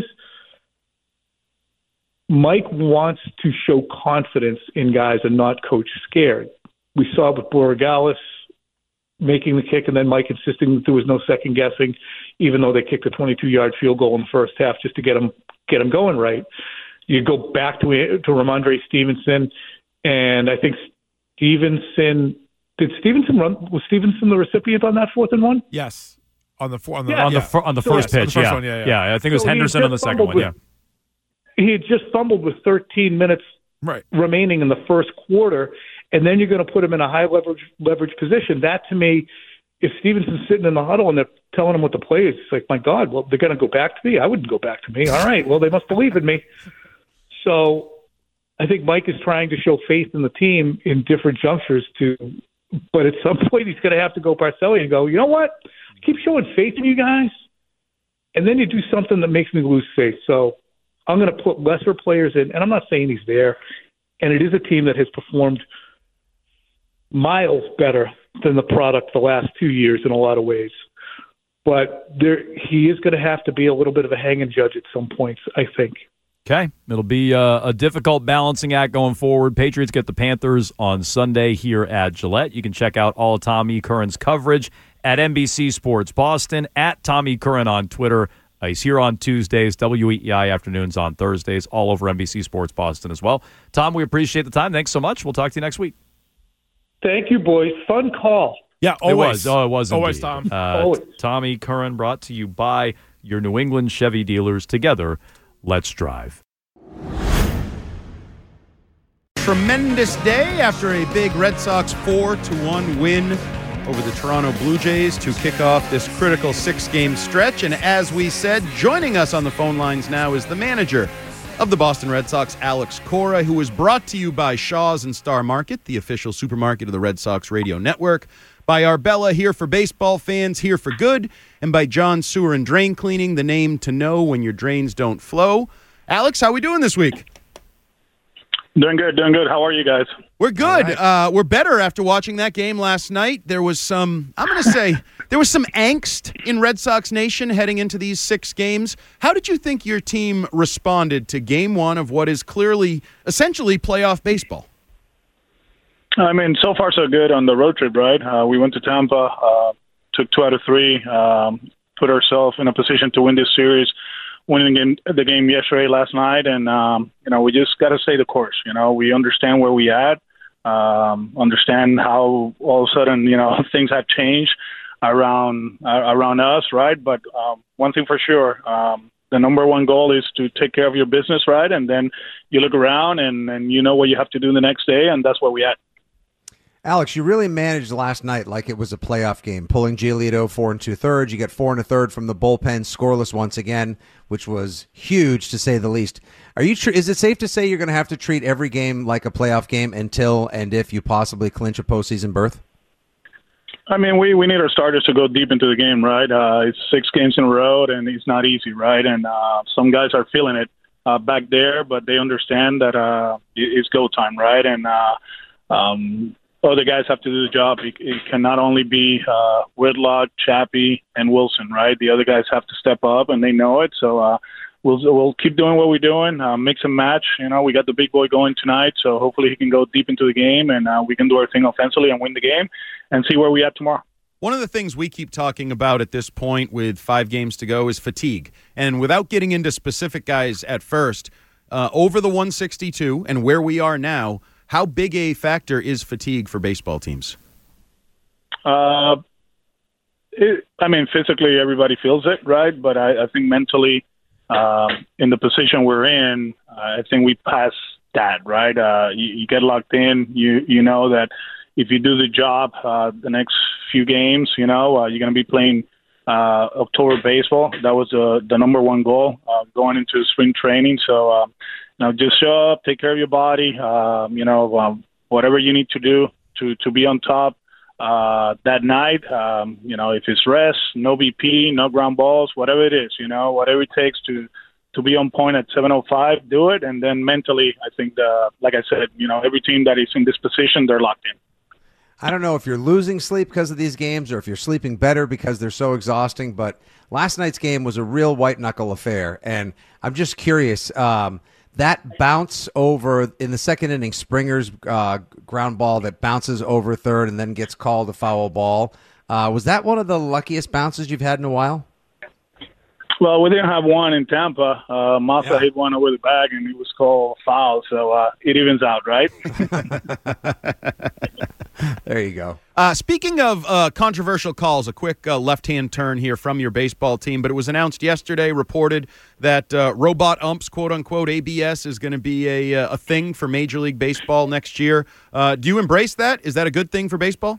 Mike wants to show confidence in guys and not coach scared. We saw it with Borregales making the kick, and then Mike insisting that there was no second guessing, even though they kicked a 22-yard field goal in the first half just to get them going right. You go back to Ramondre Stevenson, and I think was Stevenson the recipient on that 4th and 1? Yes, on the first pitch. Yeah. I think it was Henderson on the second one. He had just fumbled with 13 minutes remaining in the first quarter, and then you're going to put him in a high leverage position. That, to me, if Stevenson's sitting in the huddle and they're telling him what the play is, it's like, my God, well, they're going to go back to me? I wouldn't go back to me. All right, well, they must believe in me. So I think Mike is trying to show faith in the team in different junctures but at some point he's going to have to go Parcelli and go, you know what? I keep showing faith in you guys, and then you do something that makes me lose faith. So I'm going to put lesser players in, and I'm not saying he's there, and it is a team that has performed miles better than the product the last 2 years in a lot of ways. But he is going to have to be a little bit of a hanging judge at some points, I think. Okay. It'll be a difficult balancing act going forward. Patriots get the Panthers on Sunday here at Gillette. You can check out all of Tommy Curran's coverage at NBC Sports Boston, at Tommy Curran on Twitter. He's here on Tuesdays, WEEI afternoons on Thursdays, all over NBC Sports Boston as well. Tom, we appreciate the time. Thanks so much. We'll talk to you next week. Thank you, boys. Fun call. Yeah, always. It was always, indeed. Tom. Always. Tommy Curran, brought to you by your New England Chevy dealers. Together, let's drive. Tremendous day after a big Red Sox 4-1 win over the Toronto Blue Jays to kick off this critical 6-game stretch. And as we said, joining us on the phone lines now is the manager of the Boston Red Sox, Alex Cora, who is brought to you by Shaw's and Star Market, the official supermarket of the Red Sox radio network, by Arbella, here for baseball fans, here for good, and by John Sewer and Drain Cleaning, the name to know when your drains don't flow. Alex, how we doing this week? Doing good. How are you guys? We're good. Right. We're better after watching that game last night. There was some, there was some angst in Red Sox Nation heading into these 6 games. How did you think your team responded to game 1 of what is clearly, essentially, playoff baseball? I mean, so far so good on the road trip, right? We went to Tampa, took 2 out of 3, put ourselves in a position to win this series. Winning the game yesterday, last night, and we just got to stay the course. We understand where we at, understand how all of a sudden things have changed around us, right? But one thing for sure, the number one goal is to take care of your business, right? And then you look around and you know what you have to do the next day, and that's where we at. Alex, you really managed last night like it was a playoff game, pulling Giolito 4 2/3. You get 4 1/3 from the bullpen, scoreless once again, which was huge to say the least. Is it safe to say you're going to have to treat every game like a playoff game until and if you possibly clinch a postseason berth? I mean, we need our starters to go deep into the game, right? It's 6 games in a row, and it's not easy, right? And some guys are feeling it back there, but they understand that it's go time, right? And other guys have to do the job. It can not only be Whitlock, Chappie, and Wilson, right? The other guys have to step up, and they know it. So we'll keep doing what we're doing, mix and match. We got the big boy going tonight, so hopefully he can go deep into the game, and we can do our thing offensively and win the game and see where we at tomorrow. One of the things we keep talking about at this point with 5 games to go is fatigue. And without getting into specific guys at first, over the 162 and where we are now, how big a factor is fatigue for baseball teams? Physically everybody feels it, right? But I think mentally, in the position we're in, I think we pass that, right? You get locked in. You know that if you do the job the next few games, you're going to be playing October baseball. That was the number one goal going into spring training. So, just show up, take care of your body, whatever you need to do to be on top that night. If it's rest, no BP, no ground balls, whatever it is, whatever it takes to be on point at 7:05, do it. And then mentally, I think, like I said, every team that is in this position, they're locked in. I don't know if you're losing sleep because of these games or if you're sleeping better because they're so exhausting, but last night's game was a real white-knuckle affair, and I'm just curious, that bounce over in the second inning, Springer's ground ball that bounces over third and then gets called a foul ball, was that one of the luckiest bounces you've had in a while? Well, we didn't have one in Tampa. Massa hit one over the bag, and it was called foul, so it evens out, right? There you go. Speaking of controversial calls, a quick left-hand turn here from your baseball team, but it was announced yesterday, reported that robot umps, quote-unquote, ABS, is going to be a thing for Major League Baseball next year. Do you embrace that? Is that a good thing for baseball?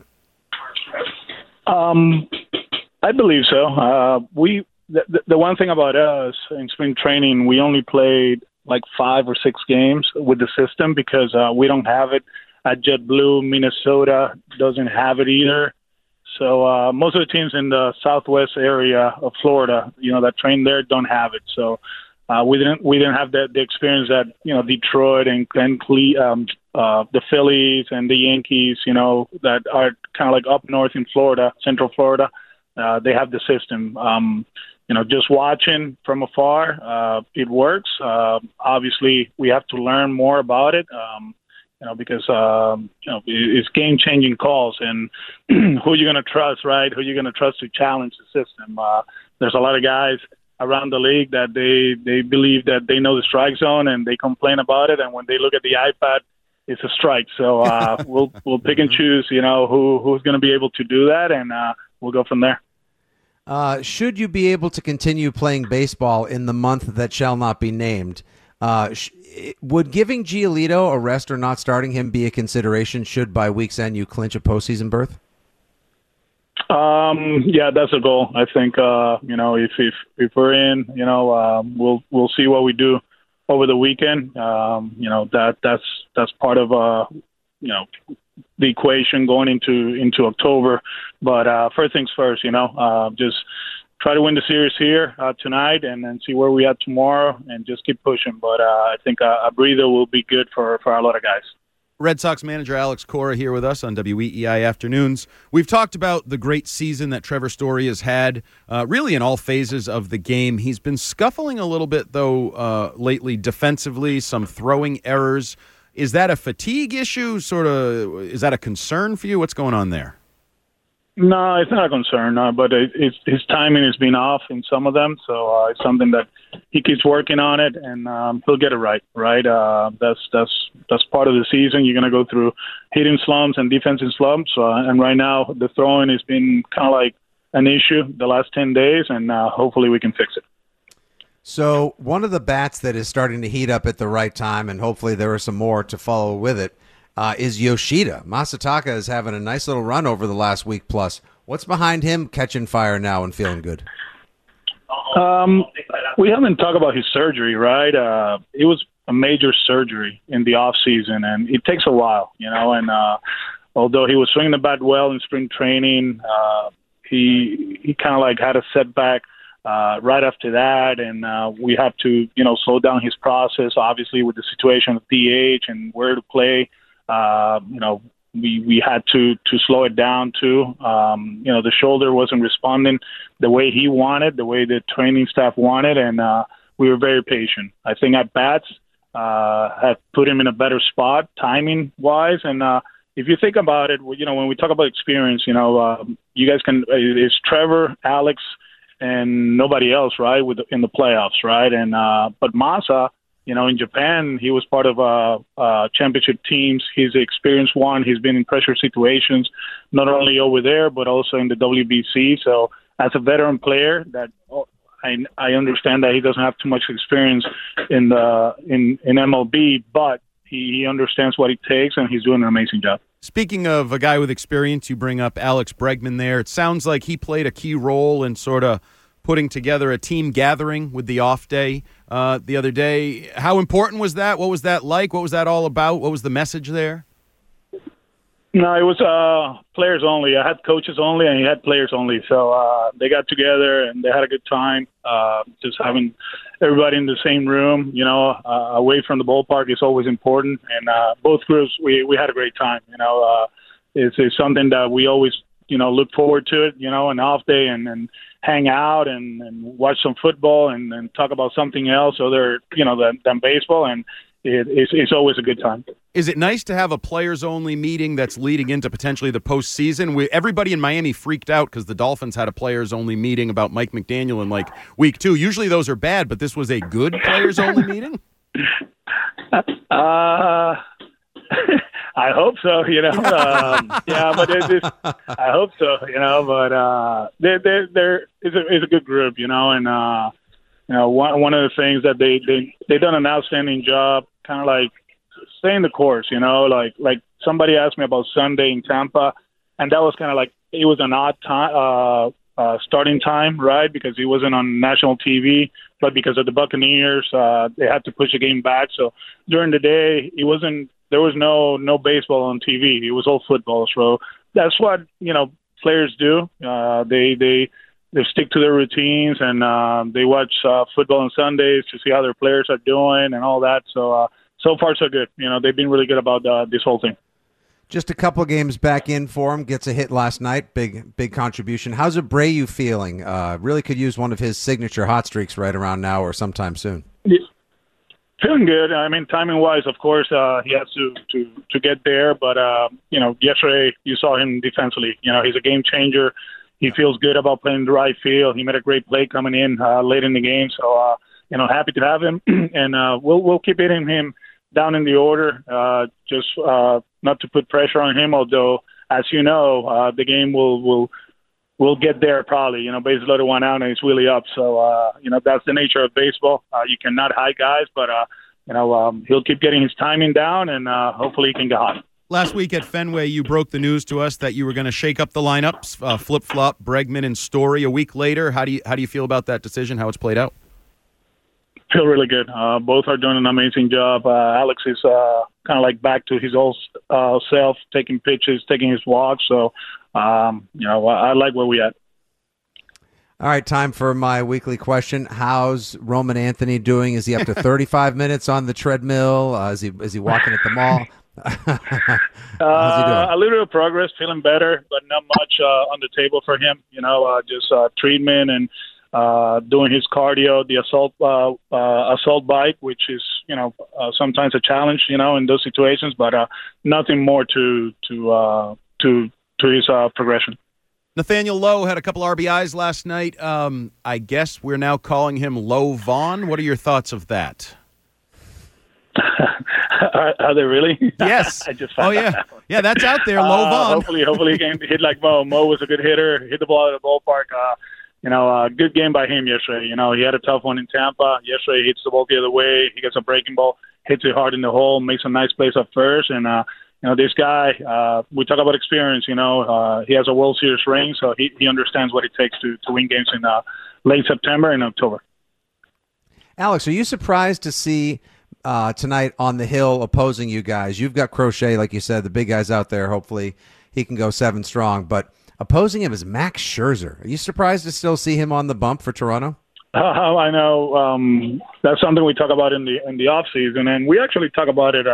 I believe so. The one thing about us in spring training, we only played like 5 or 6 games with the system because we don't have it at JetBlue. Minnesota doesn't have it either. So most of the teams in the southwest area of Florida, that train there don't have it. So we didn't have the experience that Detroit and the Phillies and the Yankees, that are kind of like up north in Florida, Central Florida. They have the system. Just watching from afar, it works. Obviously, we have to learn more about it. Because it's game-changing calls, and who you're going to trust, right? Who you're going to trust to challenge the system. There's a lot of guys around the league that they believe that they know the strike zone, and they complain about it, and when they look at the iPad, it's a strike. So we'll pick and choose, who's going to be able to do that, and we'll go from there. Should you be able to continue playing baseball in the month that shall not be named, would giving Giolito a rest or not starting him be a consideration should by week's end you clinch a postseason berth? Yeah, that's a goal. I think, if we're in, we'll see what we do over the weekend. That's part of, the equation going into October. But first things first, just try to win the series here tonight and then see where we are tomorrow and just keep pushing. But I think a breather will be good for a lot of guys. Red Sox manager Alex Cora here with us on WEEI Afternoons. We've talked about the great season that Trevor Story has had, really in all phases of the game. He's been scuffling a little bit, though, lately defensively, some throwing errors. Is that a fatigue issue? Is that a concern for you? What's going on there? No, it's not a concern, but his timing has been off in some of them, so it's something that he keeps working on it, and he'll get it right. That's part of the season. You're going to go through hitting slumps and defensive slumps, and right now the throwing has been kind of like an issue the last 10 days, and hopefully we can fix it. So one of the bats that is starting to heat up at the right time, and hopefully there are some more to follow with it, is Yoshida. Masataka is having a nice little run over the last week plus. What's behind him catching fire now and feeling good? We haven't talked about his surgery, right? It was a major surgery in the off season, and it takes a while, and although he was swinging the bat well in spring training, he kind of like had a setback right after that, and we had to, slow down his process, obviously, with the situation of DH and where to play. We had to slow it down too. The shoulder wasn't responding the way he wanted, the way the training staff wanted, and we were very patient. I think at bats have put him in a better spot timing wise. And if you think about it, when we talk about experience, you guys can. It's Trevor, Alex, and nobody else, right? In the playoffs, right? And but Masa. In Japan, he was part of championship teams. He's an experienced one. He's been in pressure situations, not only over there, but also in the WBC. So as a veteran player, that I understand that he doesn't have too much experience in MLB, but he understands what it takes, and he's doing an amazing job. Speaking of a guy with experience, you bring up Alex Bregman there. It sounds like he played a key role in sort of putting together a team gathering with the off day the other day. How important was that? What was that like? What was that all about? What was the message there? No, it was players only. I had coaches only, and he had players only. So they got together, and they had a good time. Just having everybody in the same room, away from the ballpark is always important. And both groups, we had a great time. It's something that we always, look forward to it, an off day and hang out and watch some football and talk about something else other, than baseball. And it's always a good time. Is it nice to have a players-only meeting that's leading into potentially the postseason? Everybody in Miami freaked out because the Dolphins had a players-only meeting about Mike McDaniel in week 2. Usually those are bad, but this was a good players-only meeting? I hope so, yeah, but I hope so, but it's a good group, and one of the things that they done an outstanding job, kind of like staying the course, like somebody asked me about Sunday in Tampa, and that was kind of like it was an odd time, starting time, right? Because he wasn't on national TV, but because of the Buccaneers, they had to push the game back. So during the day, there was no baseball on TV. It was all football. So that's what players do. They stick to their routines, and they watch football on Sundays to see how their players are doing and all that. So so far so good. They've been really good about this whole thing. Just a couple of games back in for him. Gets a hit last night. Big contribution. How's Abreu feeling? Really could use one of his signature hot streaks right around now or sometime soon. Yeah. Feeling good. I mean, timing-wise, of course, he has to get there. But, yesterday you saw him defensively. He's a game changer. He feels good about playing the right field. He made a great play coming in late in the game. So, happy to have him. And we'll keep hitting him down in the order, just not to put pressure on him, although, as you know, the game will get there probably. Bases loaded, one out, and it's really up. So, that's the nature of baseball. You cannot hide guys, but, he'll keep getting his timing down, and hopefully he can get hot. Last week at Fenway, you broke the news to us that you were going to shake up the lineups, flip-flop Bregman and Story. A week later, how do you feel about that decision, how it's played out? Feel really good. Both are doing an amazing job. Alex is kind of like back to his old self, taking pitches, taking his walks. So, I like where we at. All right, time for my weekly question. How's Roman Anthony doing? Is he up to 35 minutes on the treadmill? Is he walking at the mall? How's he doing? A little bit of progress, feeling better, but not much on the table for him. Just treatment and doing his cardio, the assault bike, which is sometimes a challenge, in those situations, but nothing more to his progression. Nathaniel Lowe had a couple RBIs last night. I guess we're now calling him Low Vaughn. What are your thoughts of that? Are they really? Yes. I just found yeah. Yeah, that's out there, Low Vaughn. Hopefully he can hit like Mo. Mo was a good hitter, hit the ball at the ballpark. Good game by him yesterday. He had a tough one in Tampa. Yesterday he hits the ball the other way. He gets a breaking ball, hits it hard in the hole, makes a nice place up first. And, this guy, we talk about experience, he has a World Series ring, so he understands what it takes to win games in late September and October. Alex, are you surprised to see tonight on the Hill opposing you guys? You've got Crochet, like you said, the big guys out there. Hopefully he can go 7 strong. But opposing him is Max Scherzer. Are you surprised to still see him on the bump for Toronto? I know that's something we talk about in the off season, and we actually talk about it,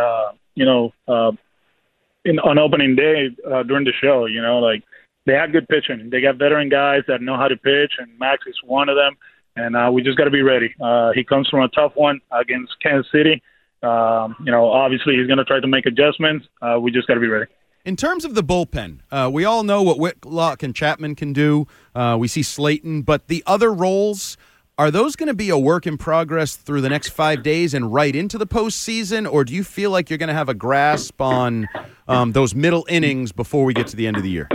on opening day during the show. They have good pitching. They got veteran guys that know how to pitch, and Max is one of them. And we just got to be ready. He comes from a tough one against Kansas City. Obviously he's going to try to make adjustments. We just got to be ready. In terms of the bullpen, we all know what Whitlock and Chapman can do. We see Slayton, but the other roles, are those going to be a work in progress through the next 5 days and right into the postseason, or do you feel like you're going to have a grasp on those middle innings before we get to the end of the year?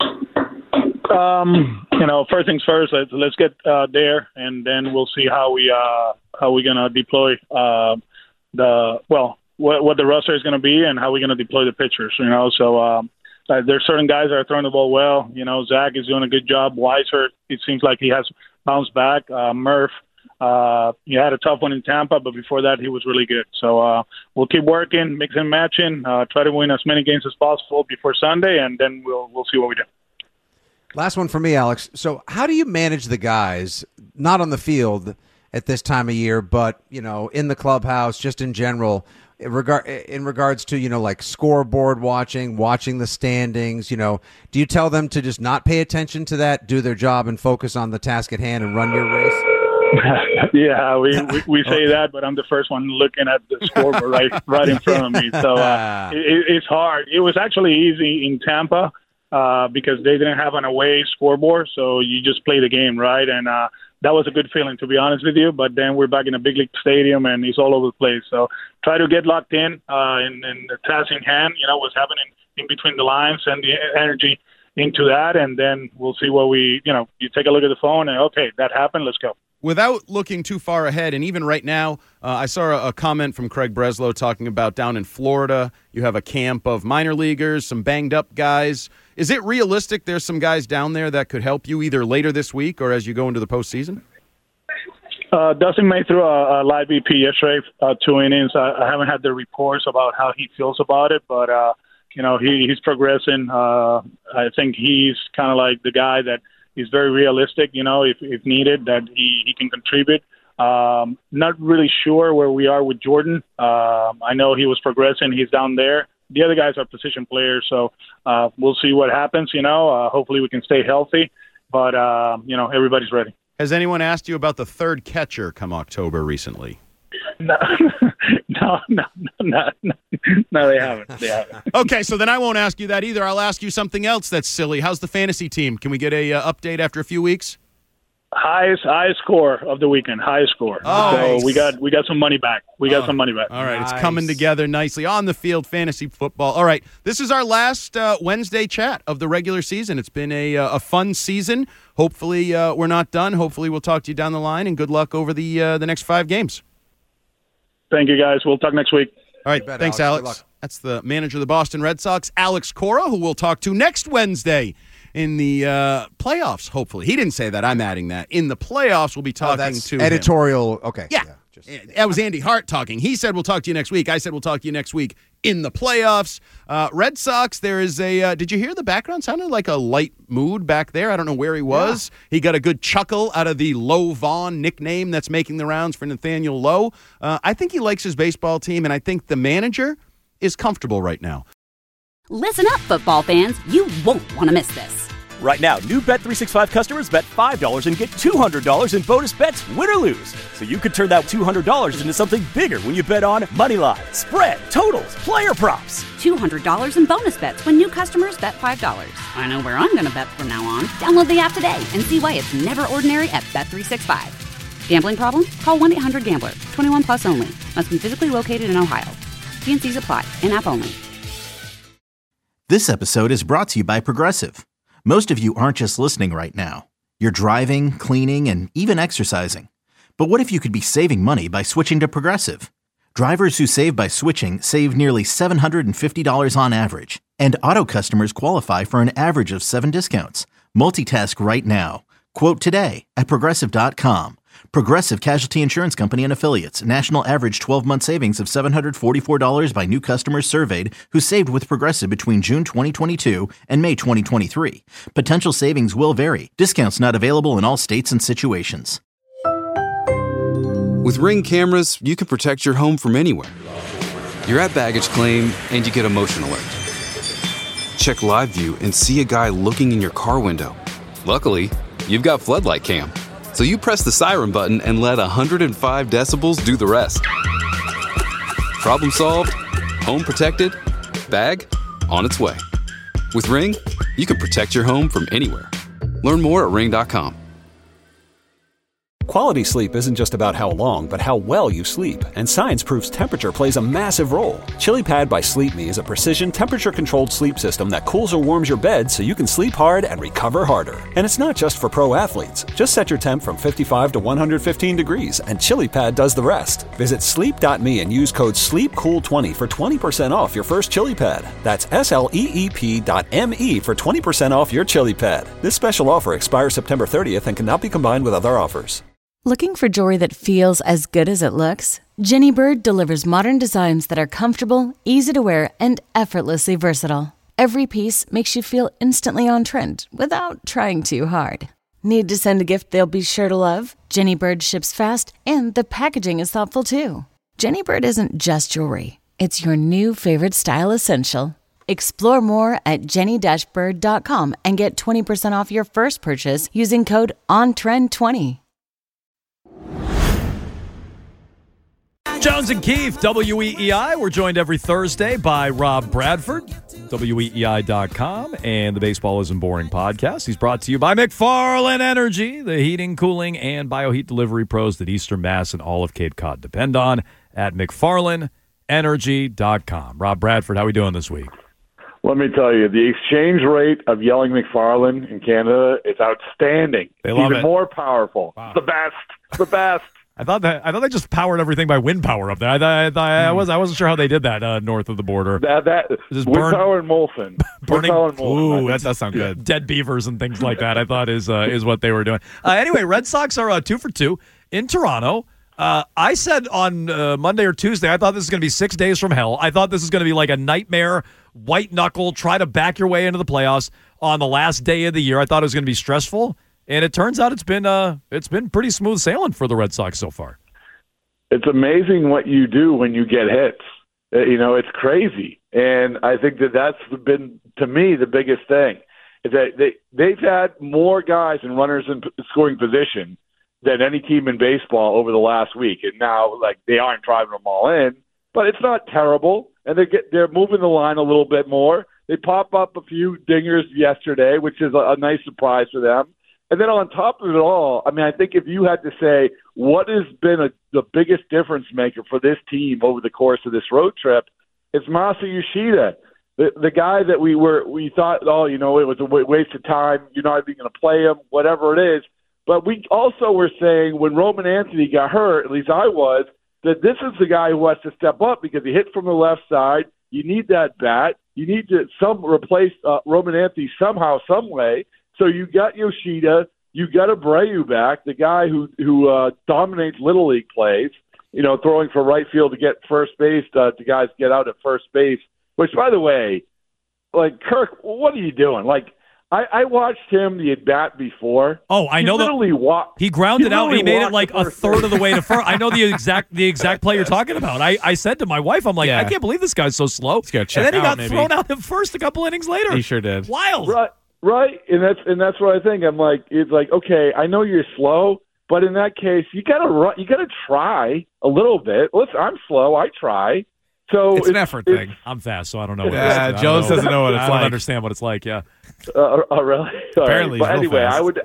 First things first. Let's get there, and then we'll see how we're gonna deploy what the roster is gonna be and how we're gonna deploy the pitchers. So there's certain guys that are throwing the ball well. Zach is doing a good job. Weiser, it seems like he has bounced back. Murph, he had a tough one in Tampa, but before that he was really good. So we'll keep working, mixing and matching, try to win as many games as possible before Sunday, and then we'll see what we do. Last one for me, Alex. So how do you manage the guys, not on the field at this time of year, but, in the clubhouse, just in general, in regards to, like scoreboard watching the standings, do you tell them to just not pay attention to that, do their job and focus on the task at hand and run your race? Yeah, we say that, but I'm the first one looking at the scoreboard right in front of me. So it's hard. It was actually easy in Tampa. Because they didn't have an away scoreboard, so you just play the game, right? And that was a good feeling, to be honest with you. But then we're back in a big league stadium, and it's all over the place. So try to get locked in the task in hand, what's happening in between the lines and the energy into that, and then we'll see what you take a look at the phone and, okay, that happened, let's go. Without looking too far ahead, and even right now, I saw a comment from Craig Breslow talking about down in Florida, you have a camp of minor leaguers, some banged-up guys. Is it realistic there's some guys down there that could help you either later this week or as you go into the postseason? Dustin May threw a live BP yesterday, 2 innings. I haven't had the reports about how he feels about it, but, he's progressing. I think he's kind of like the guy that is very realistic, if needed, that he can contribute. Not really sure where we are with Jordan. I know he was progressing. He's down there. the other guys are position players, so we'll see what happens. Hopefully we can stay healthy, but everybody's ready. Has anyone asked you about the third catcher come October recently? No, they haven't. Okay, so then I won't ask you that either. I'll ask you something else that's silly. How's the fantasy team? Can we get a update after a few weeks? Highest score of the weekend. Highest score. Oh, so nice. we got some money back. Some money back. All right, It's coming together nicely on the field, fantasy football. All right, this is our last Wednesday chat of the regular season. It's been a fun season. Hopefully, we're not done. Hopefully, we'll talk to you down the line, and good luck over the next 5 games. Thank you, guys. We'll talk next week. All right, thanks, Alex. That's the manager of the Boston Red Sox, Alex Cora, who we'll talk to next Wednesday in the playoffs, hopefully. He didn't say that. I'm adding that. In the playoffs, we'll be talking to editorial. him. Okay. Yeah. That was Andy Hart talking. He said we'll talk to you next week. I said we'll talk to you next week in the playoffs. Red Sox, there is did you hear the background? Sounded like a light mood back there. I don't know where he was. Yeah. He got a good chuckle out of the Low Vaughn nickname that's making the rounds for Nathaniel Lowe. I think he likes his baseball team, and I think the manager is comfortable right now. Listen up, football fans. You won't want to miss this. Right now, new Bet365 customers bet $5 and get $200 in bonus bets, win or lose. So you could turn that $200 into something bigger when you bet on Moneyline, spread, totals, player props. $200 in bonus bets when new customers bet $5. I know where I'm going to bet from now on. Download the app today and see why it's never ordinary at Bet365. Gambling problem? Call 1-800-GAMBLER. 21 plus only. Must be physically located in Ohio. T&Cs apply. In-app only. This episode is brought to you by Progressive. Most of you aren't just listening right now. You're driving, cleaning, and even exercising. But what if you could be saving money by switching to Progressive? Drivers who save by switching save nearly $750 on average. And auto customers qualify for an average of 7 discounts. Multitask right now. Quote today at Progressive.com. Progressive Casualty Insurance Company and Affiliates. National average 12-month savings of $744 by new customers surveyed who saved with Progressive between June 2022 and May 2023. Potential savings will vary. Discounts not available in all states and situations. With Ring cameras, you can protect your home from anywhere. You're at baggage claim and you get a motion alert. Check live view and see a guy looking in your car window. Luckily, you've got Floodlight Cam. So you press the siren button and let 105 decibels do the rest. Problem solved, home protected, bag on its way. With Ring, you can protect your home from anywhere. Learn more at ring.com. Quality sleep isn't just about how long, but how well you sleep. And science proves temperature plays a massive role. ChiliPad by Sleep Me is a precision temperature-controlled sleep system that cools or warms your bed so you can sleep hard and recover harder. And it's not just for pro athletes. Just set your temp from 55 to 115 degrees, and ChiliPad does the rest. Visit sleep.me and use code SLEEPCOOL20 for 20% off your first ChiliPad. That's SLEEP.me for 20% off your ChiliPad. This special offer expires September 30th and cannot be combined with other offers. Looking for jewelry that feels as good as it looks? Jenny Bird delivers modern designs that are comfortable, easy to wear, and effortlessly versatile. Every piece makes you feel instantly on trend without trying too hard. Need to send a gift they'll be sure to love? Jenny Bird ships fast, and the packaging is thoughtful too. Jenny Bird isn't just jewelry. It's your new favorite style essential. Explore more at jenny-bird.com and get 20% off your first purchase using code ONTREND20. Jones and Keefe, WEEI. We're joined every Thursday by Rob Bradford, WEEI.com, and the Baseball Isn't Boring podcast. He's brought to you by McFarland Energy, the heating, cooling, and bioheat delivery pros that Eastern Mass and all of Cape Cod depend on at McFarlandEnergy.com. Rob Bradford, how are we doing this week? Let me tell you, the exchange rate of yelling McFarland in Canada is outstanding. They love Even it. more powerful. Wow. The best. The best. I thought they just powered everything by wind power up there. I wasn't sure how they did that north of the border. Wind power and Molson. Burning. Molson. Ooh, that does sound good. Dead beavers and things like that. I thought is what they were doing. Anyway, Red Sox are 2 for 2 in Toronto. I said on Monday or Tuesday, I thought this was going to be 6 days from hell. I thought this was going to be like a nightmare, white knuckle, try to back your way into the playoffs on the last day of the year. I thought it was going to be stressful. And it turns out it's been pretty smooth sailing for the Red Sox so far. It's amazing what you do when you get hits. It's crazy. And I think that's been, to me, the biggest thing is that they've had more guys and runners in scoring position than any team in baseball over the last week. And now, they aren't driving them all in, but it's not terrible. And they're moving the line a little bit more. They pop up a few dingers yesterday, which is a nice surprise for them. And then on top of it all, I think if you had to say what has been the biggest difference maker for this team over the course of this road trip, it's Masa Yoshida, the guy that we thought, it was a waste of time. You're not even going to play him, whatever it is. But we also were saying when Roman Anthony got hurt, at least I was, that this is the guy who has to step up because he hit from the left side. You need that bat. You need to replace Roman Anthony somehow, some way. So you got Yoshida, you got Abreu back, the guy who dominates Little League plays, throwing for right field to get first base, to guys get out at first base, which, by the way, Kirk, what are you doing? I watched him the at-bat before. Oh, I know that. He grounded out and he made it a third of the way to first. I know the exact play you're talking about. I said to my wife, I'm like, I can't believe this guy's so slow. And then he got thrown out at first a couple innings later. He sure did. Wild. Right, and that's what I think. I'm like, it's like, okay, I know you're slow, but in that case, you gotta try a little bit. Listen, I'm slow, I try. So it's an effort thing. I'm fast, so I don't know. Jones doesn't know what it's like. I don't understand what it's like. Yeah. Oh, really? Apparently, but anyway, I would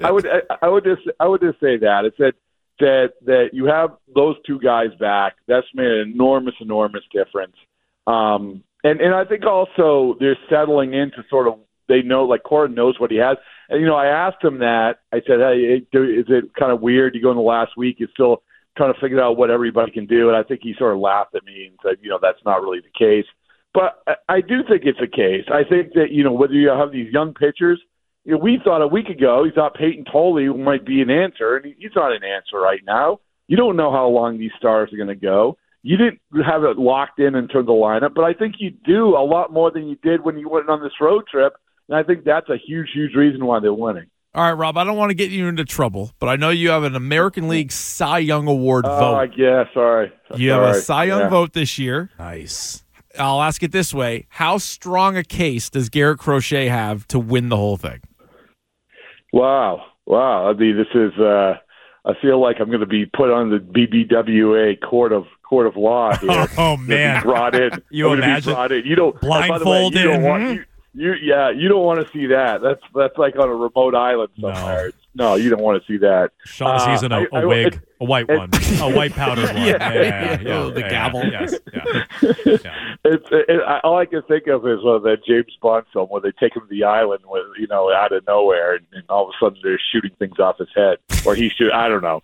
just say that it's that you have those two guys back. That's made an enormous difference. And I think also they're settling into sort of. They know, Cora knows what he has. And, I asked him that. I said, hey, is it kind of weird? You go in the last week, you're still trying to figure out what everybody can do. And I think he sort of laughed at me and said, that's not really the case. But I do think it's a case. I think that, whether you have these young pitchers, we thought a week ago, we thought Peyton Tolley might be an answer, and he's not an answer right now. You don't know how long these stars are going to go. You didn't have it locked in terms of the lineup, but I think you do a lot more than you did when you went on this road trip. And I think that's a huge reason why they're winning. All right, Rob, I don't want to get you into trouble, but I know you have an American League Cy Young Award vote. Yeah, sorry. You have a Cy Young vote this year. Nice. I'll ask it this way. How strong a case does Garrett Crochet have to win the whole thing? Wow. I mean, this is I feel like I'm going to be put on the BBWA court of law here. Oh, man. Brought in. You imagine? You don't, blindfolded. By the way, you don't want to see that. That's like on a remote island somewhere. No, you don't want to see that. Shaughnessy's in a wig, a white one, a white powdered one. Yeah, the gavel. Yes. All I can think of is that James Bond film where they take him to the island, out of nowhere, and all of a sudden they're shooting things off his head, or I don't know.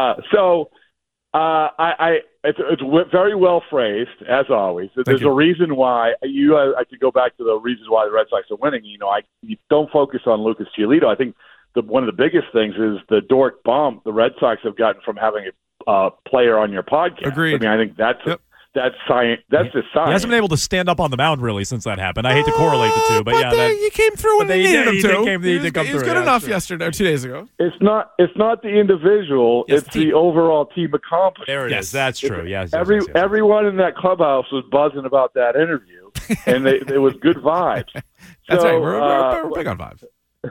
It's very well phrased, as always. There's a reason why I could go back to the reasons why the Red Sox are winning. You don't focus on Lucas Giolito. I think one of the biggest things is the dork bump the Red Sox have gotten from having a player on your podcast. Agreed. I think that's science. That's just science. He hasn't been able to stand up on the mound really since that happened. I hate to correlate the two, but he came through when they needed him to. He did come through. He was good enough yesterday or 2 days ago. It's not the individual. Yes, it's the overall team accomplishment. There it is. That's true. Yes. Everyone in that clubhouse was buzzing about that interview, and it was good vibes. That's right. We're big on vibes.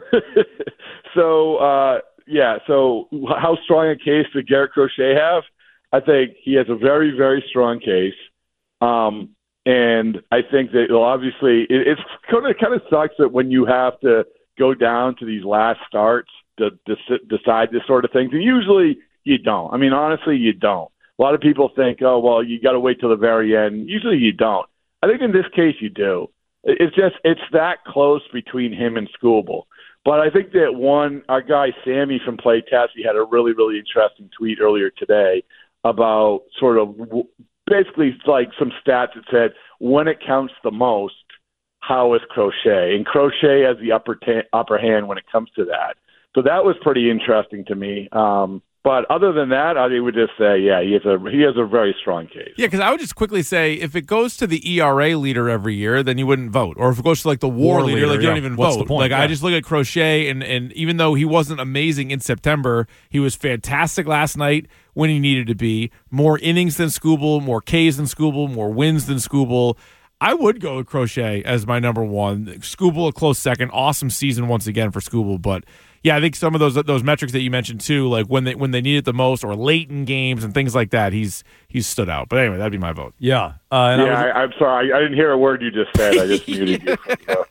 So how strong a case did Garrett Crochet have? I think he has a very, very strong case. And I think that obviously it's kind of sucks that when you have to go down to these last starts to decide this sort of things. And usually you don't. I mean, honestly, you don't. A lot of people think, oh, well, you got to wait till the very end. Usually you don't. I think in this case you do. It's that close between him and Skubal. But I think that our guy Sammy from Playtest, he had a really, really interesting tweet earlier today about sort of basically like some stats that said when it counts the most, how is Crochet? And Crochet has the upper hand when it comes to that. So that was pretty interesting to me. But other than that, I would just say, yeah, he has a very strong case. Yeah, because I would just quickly say, if it goes to the ERA leader every year, then you wouldn't vote. Or if it goes to like the WAR leader, like you don't even What's vote. the point? Like Yeah. I just look at Crochet, and even though he wasn't amazing in September, he was fantastic last night when he needed to be. More innings than Skubal, more Ks than Skubal, more wins than Skubal. I would go with Crochet as my number one. Skubal a close second. Awesome season once again for Skubal, but. Yeah, I think some of those metrics that you mentioned too, like when they need it the most, or late in games and things like that, he's stood out. But anyway, that'd be my vote. Yeah, I'm sorry, I didn't hear a word you just said. I just muted you.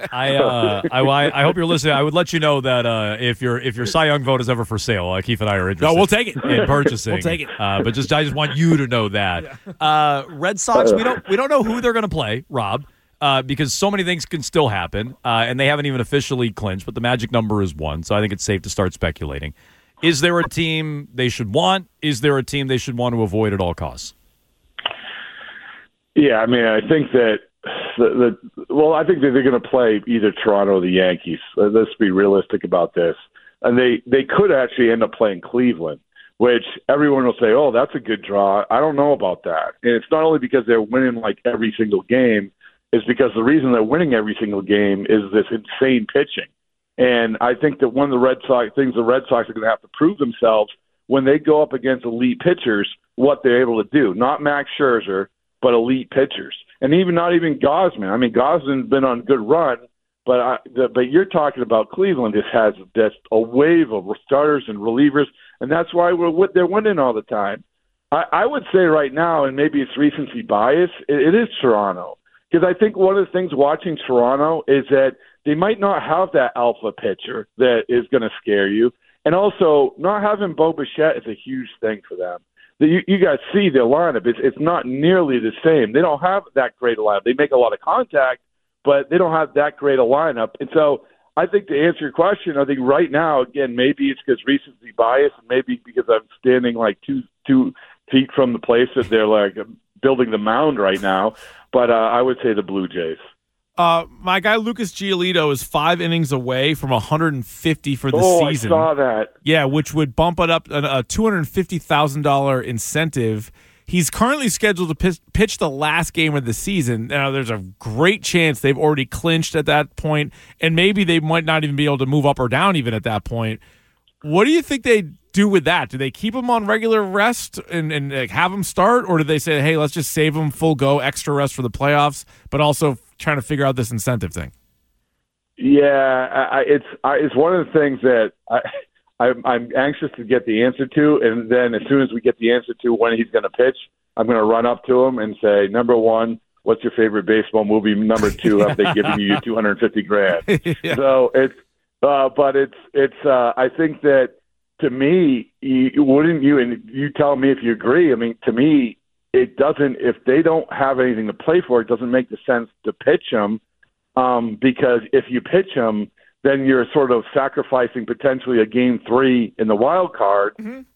I hope you're listening. I would let you know that if your Cy Young vote is ever for sale, Keith and I are interested. No, we'll take it in purchasing. We'll take it. But I just want you to know that. Red Sox, we don't know who they're going to play, Rob. Because so many things can still happen, and they haven't even officially clinched, but the magic number is 1, so I think it's safe to start speculating. Is there a team they should want? Is there a team they should want to avoid at all costs? Yeah, I mean, I think that I think that they're going to play either Toronto or the Yankees. Let's be realistic about this. And they could actually end up playing Cleveland, which everyone will say, oh, that's a good draw. I don't know about that. And it's not only because they're winning like every single game, is because the reason they're winning every single game is this insane pitching. And I think that one of the Red Sox are going to have to prove themselves when they go up against elite pitchers, what they're able to do. Not Max Scherzer, but elite pitchers. And not even Gausman. I mean, Gausman's been on a good run, but you're talking about Cleveland just has a wave of starters and relievers, and that's why they're winning all the time. I would say right now, and maybe it's recency bias, it is Toronto. Because I think one of the things watching Toronto is that they might not have that alpha pitcher that is going to scare you. And also, not having Bo Bichette is a huge thing for them. You guys see their lineup. It's not nearly the same. They don't have that great a lineup. They make a lot of contact, but they don't have that great a lineup. And so I think to answer your question, I think right now, again, maybe it's because recency bias, and maybe because I'm standing like two feet from the place that they're like building the mound right now. But I would say the Blue Jays. My guy Lucas Giolito is 5 innings away from 150 for the season. I saw that. Yeah, which would bump it up a $250,000 incentive. He's currently scheduled to pitch the last game of the season. Now, there's a great chance they've already clinched at that point, and maybe they might not even be able to move up or down even at that point. What do you think they do with that? Do they keep him on regular rest and have him start, or do they say, hey, let's just save him full go, extra rest for the playoffs, but also trying to figure out this incentive thing? Yeah, it's one of the things that I'm anxious to get the answer to, and then as soon as we get the answer to when he's going to pitch, I'm going to run up to him and say, number 1, what's your favorite baseball movie? Number 2, have they given you $250,000? Yeah. So it's. But I think that to me, wouldn't you, and you tell me if you agree, I mean, to me, it doesn't, if they don't have anything to play for, it doesn't make the sense to pitch them, because if you pitch them, then you're sort of sacrificing potentially a game 3 in the wild card.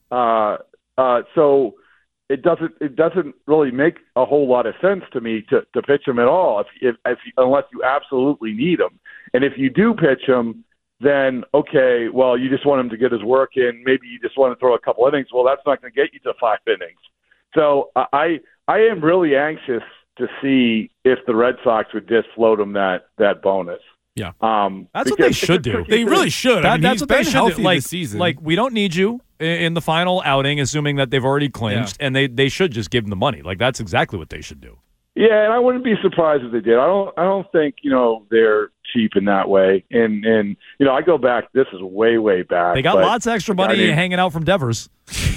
Mm-hmm. So it doesn't really make a whole lot of sense to me to pitch them at all, unless you absolutely need them. And if you do pitch them, then, okay, well, you just want him to get his work in. Maybe you just want to throw a couple innings. Well, that's not going to get you to 5 innings. So I am really anxious to see if the Red Sox would just float him that bonus. Yeah. That's what they should do. They really should. That's what they should do. This season. Like, we don't need you in the final outing, assuming that they've already clinched, and they should just give him the money. Like, that's exactly what they should do. Yeah, and I wouldn't be surprised if they did. I don't think, they're cheap in that way. And I go back, this is way back. They got lots of extra money hanging out from Devers.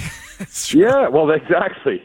Yeah, well, exactly.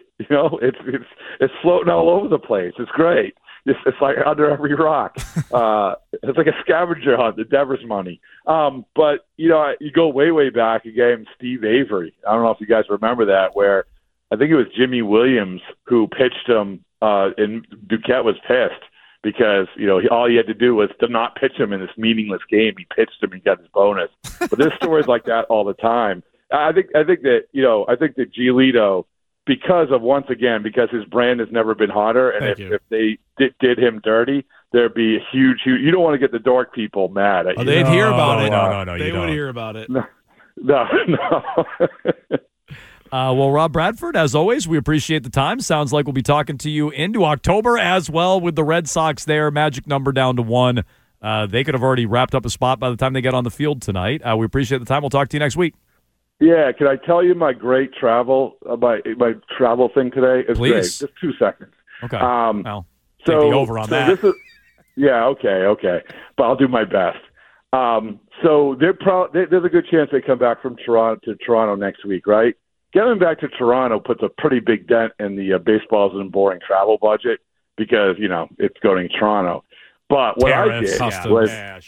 It's floating all over the place. It's great. It's like under every rock. It's like a scavenger hunt, the Devers money. But you go way back again. Steve Avery. I don't know if you guys remember that, where I think it was Jimmy Williams who pitched him, and Duquette was pissed because all he had to do was to not pitch him in this meaningless game. He pitched him, he got his bonus. But there's stories like that all the time. I think that Giolito, because his brand has never been hotter, and if they did him dirty, there'd be a huge. You don't want to get the dork people mad at you. They'd hear about it. No, they would hear about it. No. Well, Rob Bradford, as always, we appreciate the time. Sounds like we'll be talking to you into October as well with the Red Sox there. Magic number down to 1. They could have already wrapped up a spot by the time they get on the field tonight. We appreciate the time. We'll talk to you next week. Yeah, can I tell you my great travel, my travel thing today? It's Please. great. Just 2 seconds. Okay. Well, take the over on that. Okay. But I'll do my best. So there's a good chance they come back from Toronto next week, right? Getting back to Toronto puts a pretty big dent in the Baseballs and Boring travel budget because, it's going to Toronto. But what I did was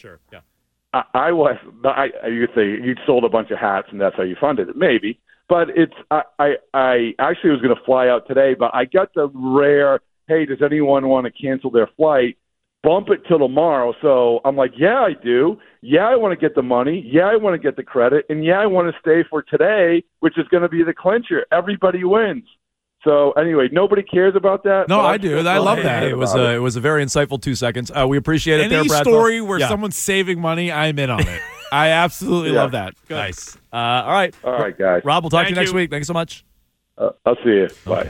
you say you sold a bunch of hats and that's how you funded it. Maybe. But I actually was going to fly out today, but I got the rare, hey, does anyone want to cancel their flight? Bump it till tomorrow. So I'm like, yeah, I do. Yeah, I want to get the money. Yeah, I want to get the credit. And yeah, I want to stay for today, which is going to be the clincher. Everybody wins. So anyway, nobody cares about that. No, I do. I love that. It was a very insightful 2 seconds. We appreciate it. Any story where someone's saving money, I'm in on it. I absolutely love that. Good. Nice. All right. All right, guys. Rob, we'll talk to you next week. Thank you so much. I'll see you. Bye.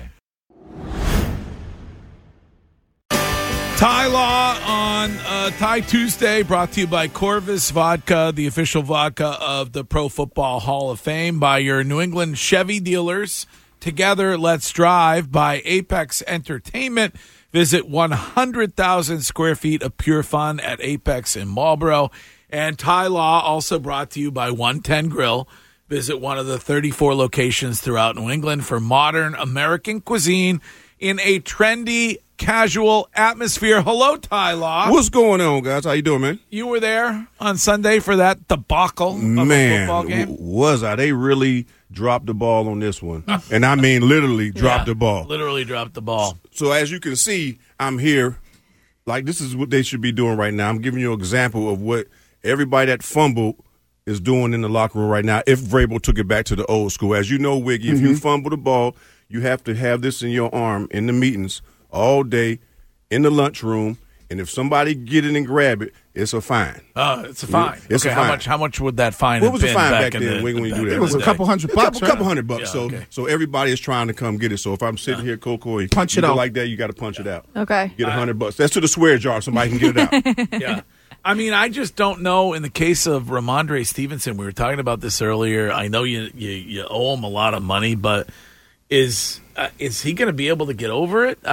Ty Law on Ty Tuesday, brought to you by Corvus Vodka, the official vodka of the Pro Football Hall of Fame, by your New England Chevy dealers. Together, let's drive by Apex Entertainment. Visit 100,000 square feet of pure fun at Apex in Marlboro. And Ty Law, also brought to you by 110 Grill. Visit one of the 34 locations throughout New England for modern American cuisine in a trendy, casual atmosphere. Hello, Ty Law. What's going on, guys? How you doing, man? You were there on Sunday for that debacle of a football game? Was I? They really dropped the ball on this one. And I mean literally dropped the ball. Literally dropped the ball. So as you can see, I'm here. Like, this is what they should be doing right now. I'm giving you an example of what everybody that fumbled is doing in the locker room right now if Vrabel took it back to the old school. As you know, Wiggy, if you fumble the ball, you have to have this in your arm in the meetings all day in the lunchroom, and if somebody get it and grab it, it's a fine. It's a fine. It's a fine. How much would that fine What have was the been fine back in then when you do that? It was a couple $100. Couple $100. So everybody is trying to come get it. So if I'm sitting here, Coco, punch it out like that, you got to punch it out. Okay. Get $100. That's to the swear jar. Somebody can get it out. Yeah. I mean, I just don't know. In the case of Ramondre Stevenson, we were talking about this earlier. I know you owe him a lot of money, but is he going to be able to get over it?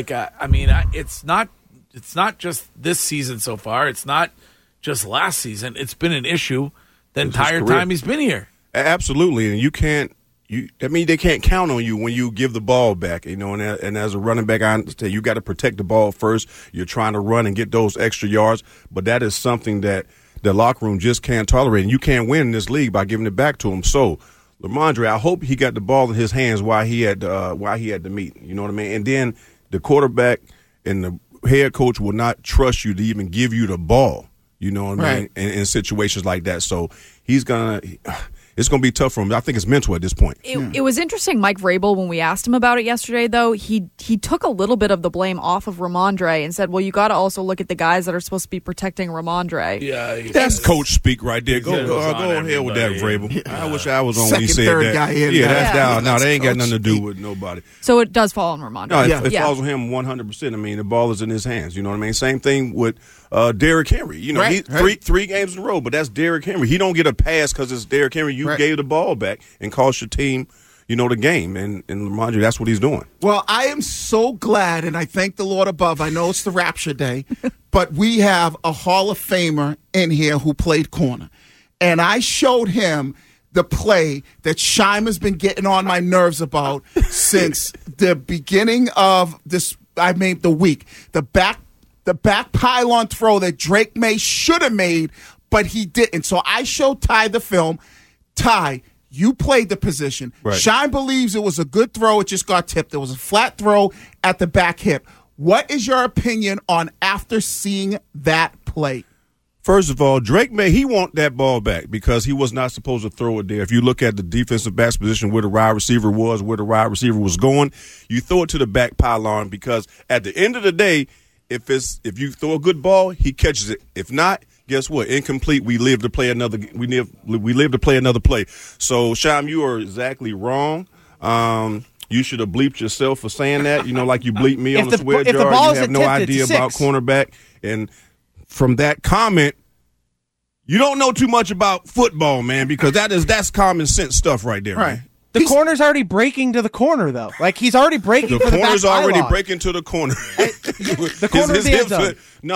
It's not just this season so far. It's not just last season. It's been an issue the entire time he's been here. Absolutely, and you can't. They can't count on you when you give the ball back, and as a running back, I understand you got to protect the ball first. You're trying to run and get those extra yards, but that is something that the locker room just can't tolerate, and you can't win in this league by giving it back to him. So, Ramondre, I hope he got the ball in his hands while he had the meeting. You know what I mean? And then the quarterback and the head coach will not trust you to even give you the ball. You know what I mean? In situations like that, so it's going to be tough for him. I think it's mental at this point. It was interesting, Mike Vrabel, when we asked him about it yesterday, though, he took a little bit of the blame off of Ramondre and said, well, you got to also look at the guys that are supposed to be protecting Ramondre. Yeah, that's coach speak right there. Go ahead with that, Vrabel. Yeah. I wish I was on when he said that. Guy in they ain't got nothing to do with nobody. So it does fall on Ramondre. No, it falls on him 100%. I mean, the ball is in his hands. You know what I mean? Same thing with Derrick Henry. You know, three games in a row, but that's Derrick Henry. He don't get a pass because it's Derrick Henry. You gave the ball back and cost your team, the game. And Ramondre, that's what he's doing. Well, I am so glad, and I thank the Lord above. I know it's the Rapture Day, but we have a Hall of Famer in here who played corner. And I showed him the play that Shimer's been getting on my nerves about since the beginning of the week. The back pylon throw that Drake May should have made, but he didn't. So I showed Ty the film. Ty, you played the position. Right. Shime believes it was a good throw. It just got tipped. It was a flat throw at the back hip. What is your opinion on after seeing that play? First of all, Drake May, he want that ball back because he was not supposed to throw it there. If you look at the defensive back's position where the wide receiver was going, you throw it to the back pylon because at the end of the day, if you throw a good ball, he catches it. If not, guess what? Incomplete. We live to play another. We live to play another play. So, Sham, you are exactly wrong. You should have bleeped yourself for saying that. Like you bleeped me on the swear jar. You have no idea about cornerback. And from that comment, you don't know too much about football, man, because that's common sense stuff right there. Right. Man. The corner's already breaking to the corner, though. Like, he's already breaking the for the back corner's already pylon. breaking to the corner. The corner of the end zone.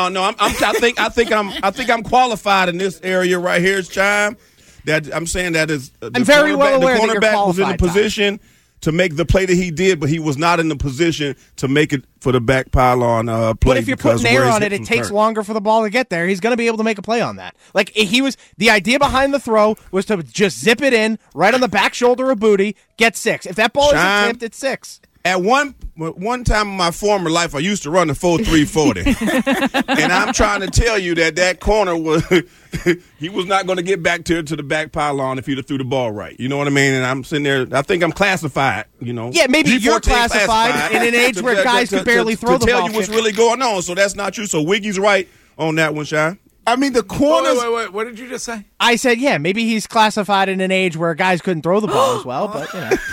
I think I'm qualified in this area right here, Chime. That I'm saying that is. I'm very well aware the that you're cornerback was in a qualified, position to make the play that he did, but he was not in the position to make it for the back pylon play. But if you're putting air on it, it takes longer for the ball to get there. He's going to be able to make a play on that. Like, the idea behind the throw was to just zip it in right on the back shoulder of Booty, get 6. If that ball isn't tipped, it's 6. At one time in my former life, I used to run the 4.340, and I'm trying to tell you that corner was he was not going to get back to the back pylon if he'd have threw the ball right. You know what I mean? And I'm sitting there. I think I'm classified. Yeah, maybe you're classified in an age where guys can barely throw the ball. To tell you what's really going on. So that's not true. So Wiggy's right on that one, Sean. I mean, the corners. Wait. What did you just say? I said, yeah, maybe he's classified in an age where guys couldn't throw the ball as well, but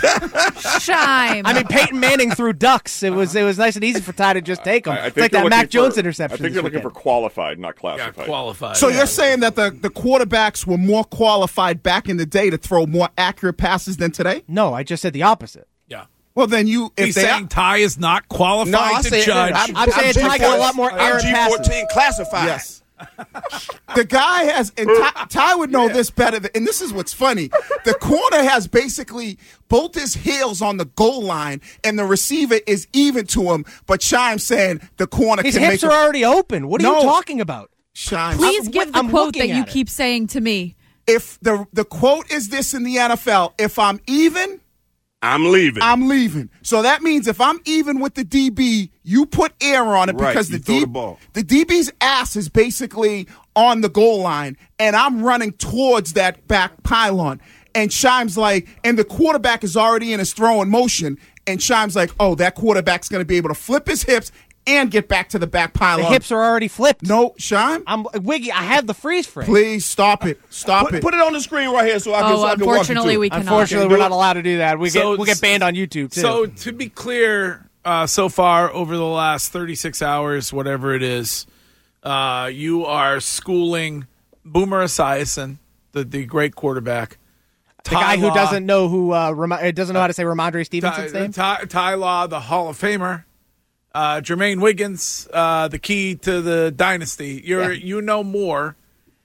Shime. I mean, Peyton Manning threw ducks. It was nice and easy for Ty to just take them. It's like that Mac Jones interception. I think you're looking for qualified, not classified. Yeah, qualified. So you're saying that the quarterbacks were more qualified back in the day to throw more accurate passes than today? No, I just said the opposite. Yeah. Well, then he's saying Ty is not qualified to judge. I'm saying Ty got a lot more errant passes. G14 classified. Yes. The guy has, and Ty would know this better, and this is what's funny. The corner has basically both his heels on the goal line, and the receiver is even to him, but Shime's saying the corner his can make hips are already open. What are you talking about? Shime. Please give the quote that you keep saying to me. If the quote is this in the NFL, if I'm even, I'm leaving. I'm leaving. So that means if I'm even with the DB, you put air on it because the DB's ass is basically on the goal line, and I'm running towards that back pylon. And Shime's like, and the quarterback is already in his throwing motion, and Shime's like, oh, that quarterback's going to be able to flip his hips and get back to the back pylon. The hips are already flipped. No, Shime? Wiggy, I have the freeze frame. Please stop it. Stop it. Put it on the screen right here so I can walk you through. Unfortunately, we cannot. Unfortunately, we're not allowed to do that. We'll get banned on YouTube, too. So, to be clear, so far over the last 36 hours, whatever it is, you are schooling Boomer Esiason, the great quarterback. The guy who doesn't know doesn't know how to say Ramondre Stevenson's name? Ty Law, the Hall of Famer. Jermaine Wiggins, the key to the dynasty. You know more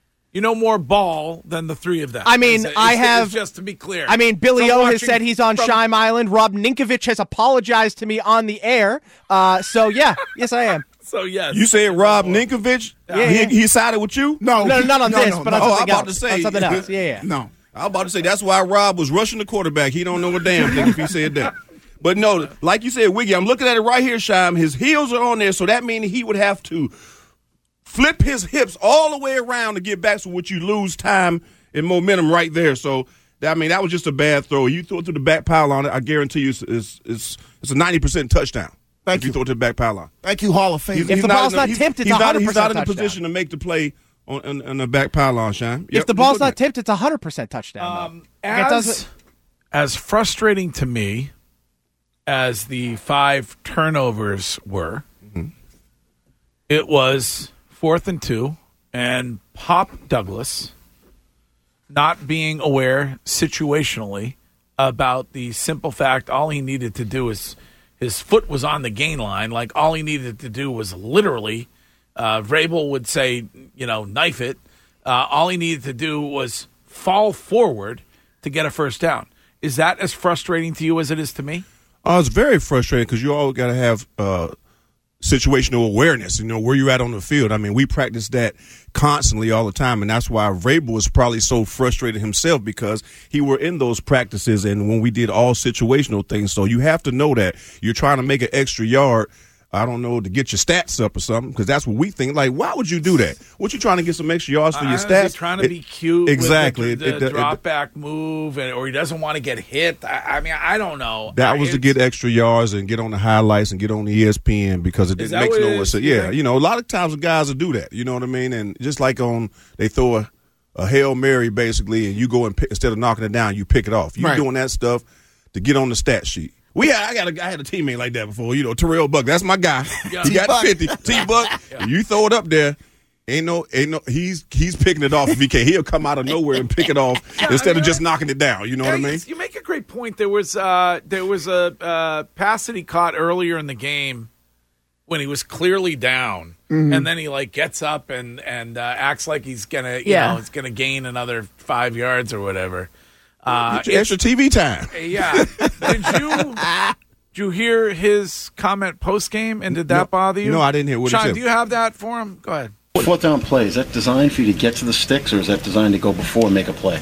ball than the three of them. I mean, just to be clear. I mean, Billy O has said he's on Shime Island. Rob Ninkovich has apologized to me on the air. So yeah, yes, I am. So yes, you said Rob Ninkovich. Yeah. He sided with you? No, not on this, but on something I'm about else. to say On something else. Yeah. No, I was about to say that's why Rob was rushing the quarterback. He don't know a damn thing if he said that. But no, like you said, Wiggy, I'm looking at it right here, Shime. His heels are on there, so that means he would have to flip his hips all the way around to get back, so which you lose time and momentum right there. So, that was just a bad throw. You throw it to the back pylon, I guarantee you it's a 90% touchdown. Thank you. You throw it to the back pylon. Thank you, Hall of Fame. If the ball's not tipped, it's 100% touchdown. He's not in a position to make the play on the back pylon, Shime. If the ball's not tipped, it's 100% touchdown. As frustrating to me as the 5 turnovers were, it was 4th and 2, and Pop Douglas not being aware situationally about the simple fact all he needed to do is his foot was on the gain line. Like, all he needed to do was literally, Vrabel would say, knife it. All he needed to do was fall forward to get a first down. Is that as frustrating to you as it is to me? It's very frustrating because you all got to have situational awareness, where you're at on the field. I mean, we practice that constantly all the time, and that's why Vrabel was probably so frustrated himself because he were in those practices and when we did all situational things. So you have to know that you're trying to make an extra yard, I don't know, to get your stats up or something, because that's what we think. Like, why would you do that? What, you trying to get some extra yards for your stats? Trying to be cute exactly. with the drop-back move, or he doesn't want to get hit. I don't know. That was to get extra yards and get on the highlights and get on the ESPN because it makes no sense. Yeah, a lot of times the guys will do that, you know what I mean? And just like they throw a Hail Mary, basically, and you go and instead of knocking it down, you pick it off. You're doing that stuff to get on the stat sheet. I had a teammate like that before. You know, Terrell Buck. That's my guy. Yeah. He got 50. T-Buck. Yeah. You throw it up there. Ain't no. He's picking it off if he can. He'll come out of nowhere and pick it off instead of just knocking it down. You know what I mean? You make a great point. There was a pass that he caught earlier in the game when he was clearly down, and then he gets up and acts like he's gonna it's gonna gain another 5 yards or whatever. Extra TV time. Yeah. Did you hear his comment post game, and did that bother you? No, I didn't hear what he Sean, said. do you have that for him? Go ahead. Fourth down play, is that designed for you to get to the sticks, or is that designed to go before and make a play?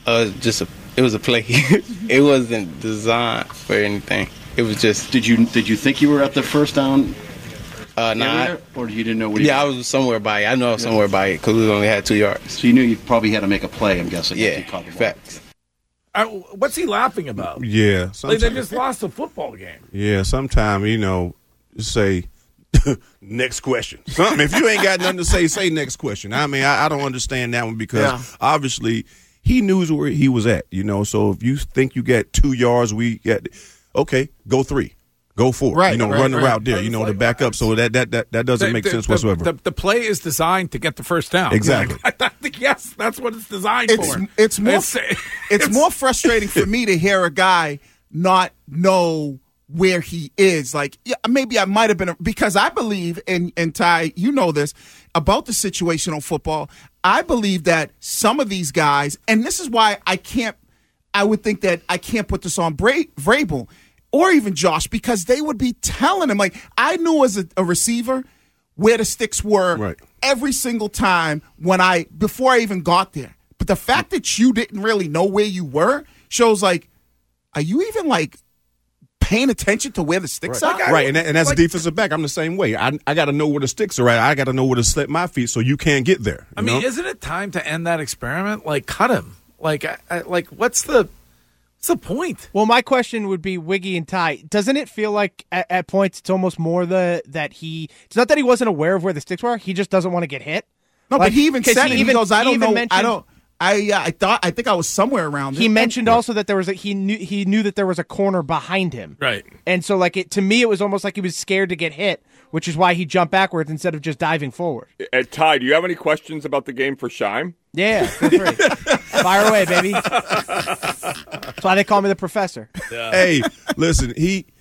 It was a play. It wasn't designed for anything. It was just. Did you think you were at the first down? Not. Or you didn't know what? I was somewhere by it. I know I was somewhere by it because we only had 2 yards. So you knew you probably had to make a play. I'm guessing. Yeah. Facts. What's he laughing about? Yeah. They just lost a football game. Yeah. Sometimes say. Next question. Something. If you ain't got nothing to say next question. I mean, I don't understand that one because obviously he knew where he was at, So if you think you get 2 yards, okay, go 3, go 4. Right, run the route there, to back up. So that doesn't make sense whatsoever. The play is designed to get the first down. Exactly. I think, yes, that's what it's designed for. It's more frustrating for me to hear a guy not know where he is. Maybe I might have been, because I believe, and Ty, you know this, about the situational football, I believe that some of these guys, and this is why I would think that I can't put this on Vrabel or even Josh, because they would be telling him, I knew as a receiver where the sticks were every single time before I even got there. But the fact that you didn't really know where you were shows, are you even, paying attention to where the sticks are? Right, and as a defensive back, I'm the same way. I got to know where the sticks are at. I got to know where to slip my feet so you can't get there. I mean, isn't it time to end that experiment? Cut him. What's the point? Well, my question would be, Wiggy and Ty, doesn't it feel like at points it's almost more it's not that he wasn't aware of where the sticks were, he just doesn't want to get hit? No, but he even said it. He goes, I don't know. I think I was somewhere around there. He mentioned also that he knew that there was a corner behind him. Right. And so to me it was almost like he was scared to get hit, which is why he jumped backwards instead of just diving forward. Ty, do you have any questions about the game for Shime? Yeah, feel free. Fire away, baby. That's why they call me the professor. Yeah. Hey, listen,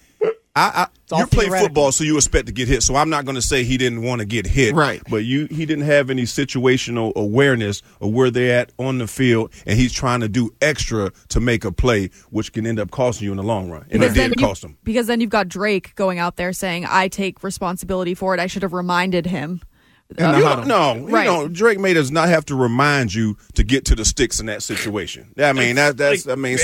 you play football, so you expect to get hit. So I'm not going to say he didn't want to get hit. Right. But he didn't have any situational awareness of where they're at on the field, and he's trying to do extra to make a play, which can end up costing you in the long run. And it did cost him. Because then you've got Drake going out there saying, I take responsibility for it. I should have reminded him. Drake May does not have to remind you to get to the sticks in that situation. I mean, that's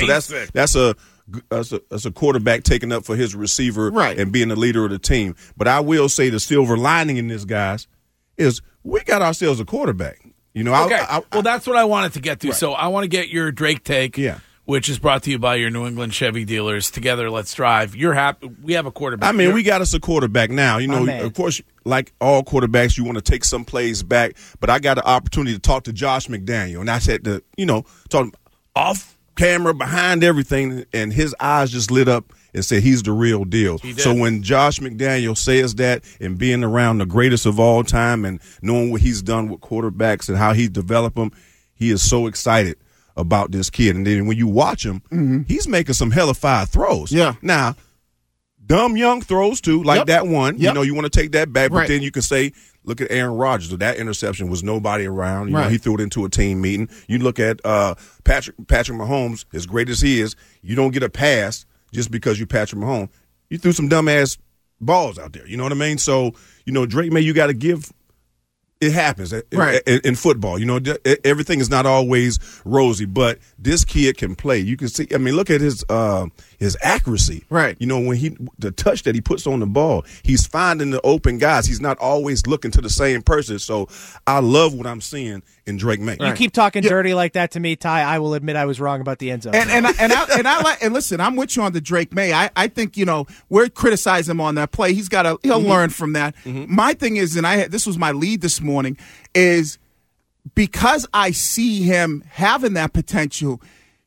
a quarterback taking up for his receiver and being the leader of the team. But I will say the silver lining in this, guys, is we got ourselves a quarterback. Well, that's what I wanted to get to. Right. So I want to get your Drake take. Yeah. Which is brought to you by your New England Chevy dealers. Together, let's drive. You're happy. We have a quarterback. I mean, we got us a quarterback now. Of course, like all quarterbacks, you want to take some plays back. But I got an opportunity to talk to Josh McDaniel, and I said talk off camera, behind everything, and his eyes just lit up and said he's the real deal. So when Josh McDaniel says that, and being around the greatest of all time and knowing what he's done with quarterbacks and how he's developed them, he is so excited about this kid. And then when you watch him, he's making some hellified throws. Yeah. Now, dumb young throws too, that one. Yep. You want to take that back, but then you can say, look at Aaron Rodgers. That interception was nobody around. You know, he threw it into a team meeting. You look at Patrick Mahomes, as great as he is, you don't get a pass just because you're Patrick Mahomes. You threw some dumbass balls out there. You know what I mean? So, Drake May, you got to give. It happens in football. Everything is not always rosy, but this kid can play. You can see. I mean, look at his accuracy. Right. When the touch that he puts on the ball, he's finding the open guys. He's not always looking to the same person. So I love what I'm seeing in Drake May. You keep talking dirty like that to me, Ty. I will admit I was wrong about the end zone. And listen, I'm with you on the Drake May. I think we're criticizing him on that play. He'll learn from that. Mm-hmm. My thing is, this was my lead this morning, is because I see him having that potential,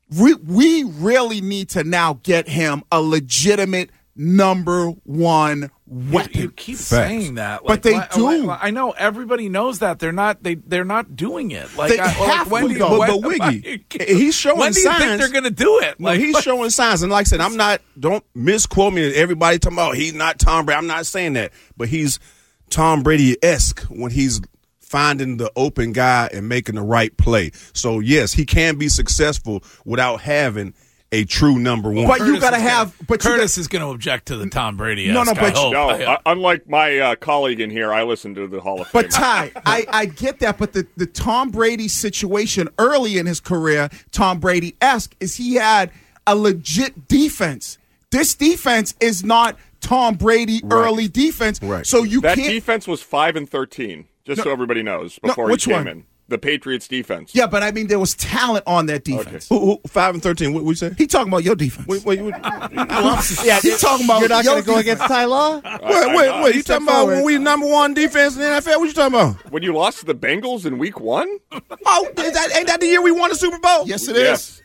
we really need to now get him a legitimate number one weapon. You keep saying that, but they do. I know everybody knows that they're not doing it. Like, they have when to, do though. But Wiggy, he's showing when do you signs. think they're going to do it? No, he's showing signs. And like I said, don't misquote me. Everybody talking about he's not Tom Brady. I'm not saying that. But he's Tom Brady-esque when he's finding the open guy and making the right play. So, yes, he can be successful without having a true number one. But you got to have. But Curtis is going to object to the Tom Brady. Unlike my colleague in here, I listen to the Hall of Fame. But Ty, I get that. But the Tom Brady situation early in his career, Tom Brady-esque, is he had a legit defense. This defense is not Tom Brady early defense. Right. So that can't. Defense was 5-13, just so everybody knows before he came in. The Patriots defense. Yeah, but I mean, there was talent on that defense. Okay. 5-13. What we say? He talking about your defense. Yeah, he talking about. You're not going to go against Ty Law. Wait. You talking about when we number one defense in the NFL? What you talking about? When you lost to the Bengals in Week 1? Oh, ain't that the year we won the Super Bowl? Yes, it is.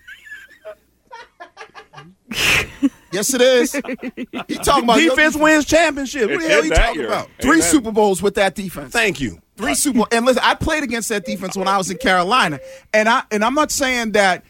Yes, it is. He talking about defense wins championship. What the hell are you talking about? 3 Super Bowls with that defense. Thank you. 3 Super Bowls. And listen, I played against that defense when I was in Carolina, and I'm not saying that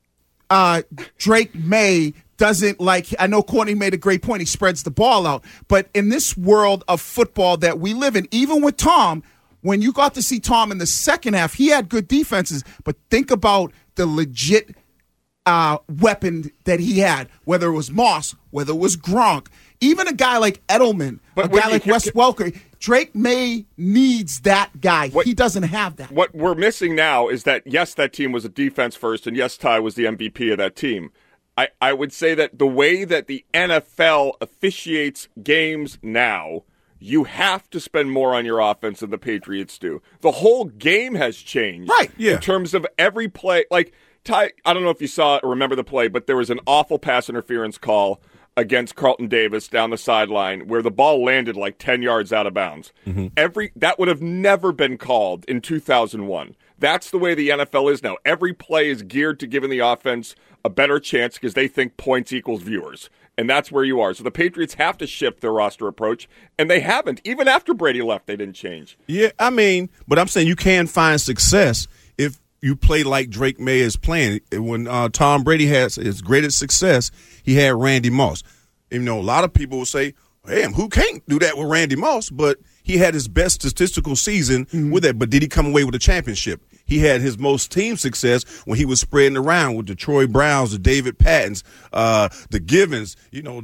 Drake May doesn't like. I know Courtney made a great point. He spreads the ball out, but in this world of football that we live in, even with Tom, when you got to see Tom in the second half, he had good defenses. But think about the legit weapon that he had, whether it was Moss, whether it was Gronk, even a guy like Edelman, a guy like Wes Welker. Drake May needs that guy. He doesn't have that. What we're missing now is that, yes, that team was a defense first, and yes, Ty was the MVP of that team. I would say that the way that the NFL officiates games now, you have to spend more on your offense than the Patriots do. The whole game has changed. Right. Yeah. In terms of every play. Like, Ty, I don't know if you saw or remember the play, but there was an awful pass interference call against Carlton Davis down the sideline where the ball landed like 10 yards out of bounds. Mm-hmm. That would have never been called in 2001. That's the way the NFL is now. Every play is geared to giving the offense a better chance because they think points equals viewers. And that's where you are. So the Patriots have to shift their roster approach, and they haven't. Even after Brady left, they didn't change. Yeah, I mean, but I'm saying you can find success if you play like Drake May is playing. When Tom Brady has his greatest success, he had Randy Moss. You know, a lot of people will say, hey, who can't do that with Randy Moss? But he had his best statistical season with that. But did he come away with a championship? He had his most team success when he was spreading around with the Troy Browns, the David Pattons, the Givens,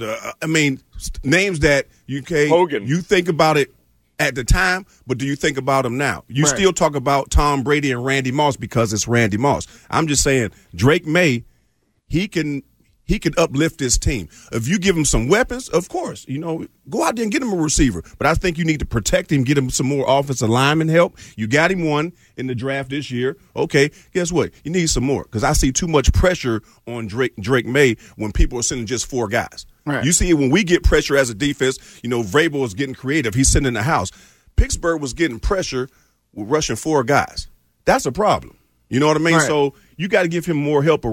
names that Hogan. You think about it at the time, but do you think about him now? You still talk about Tom Brady and Randy Moss because it's Randy Moss. I'm just saying Drake May, he can uplift this team. If you give him some weapons, of course, go out there and get him a receiver. But I think you need to protect him, get him some more offensive lineman help. You got him one in the draft this year. Okay, guess what? You need some more because I see too much pressure on Drake May when people are sending just 4 guys. Right. You see, when we get pressure as a defense, Vrabel is getting creative. He's sitting in the house. Pittsburgh was getting pressure with rushing 4 guys. That's a problem. You know what I mean? Right. So you got to give him more help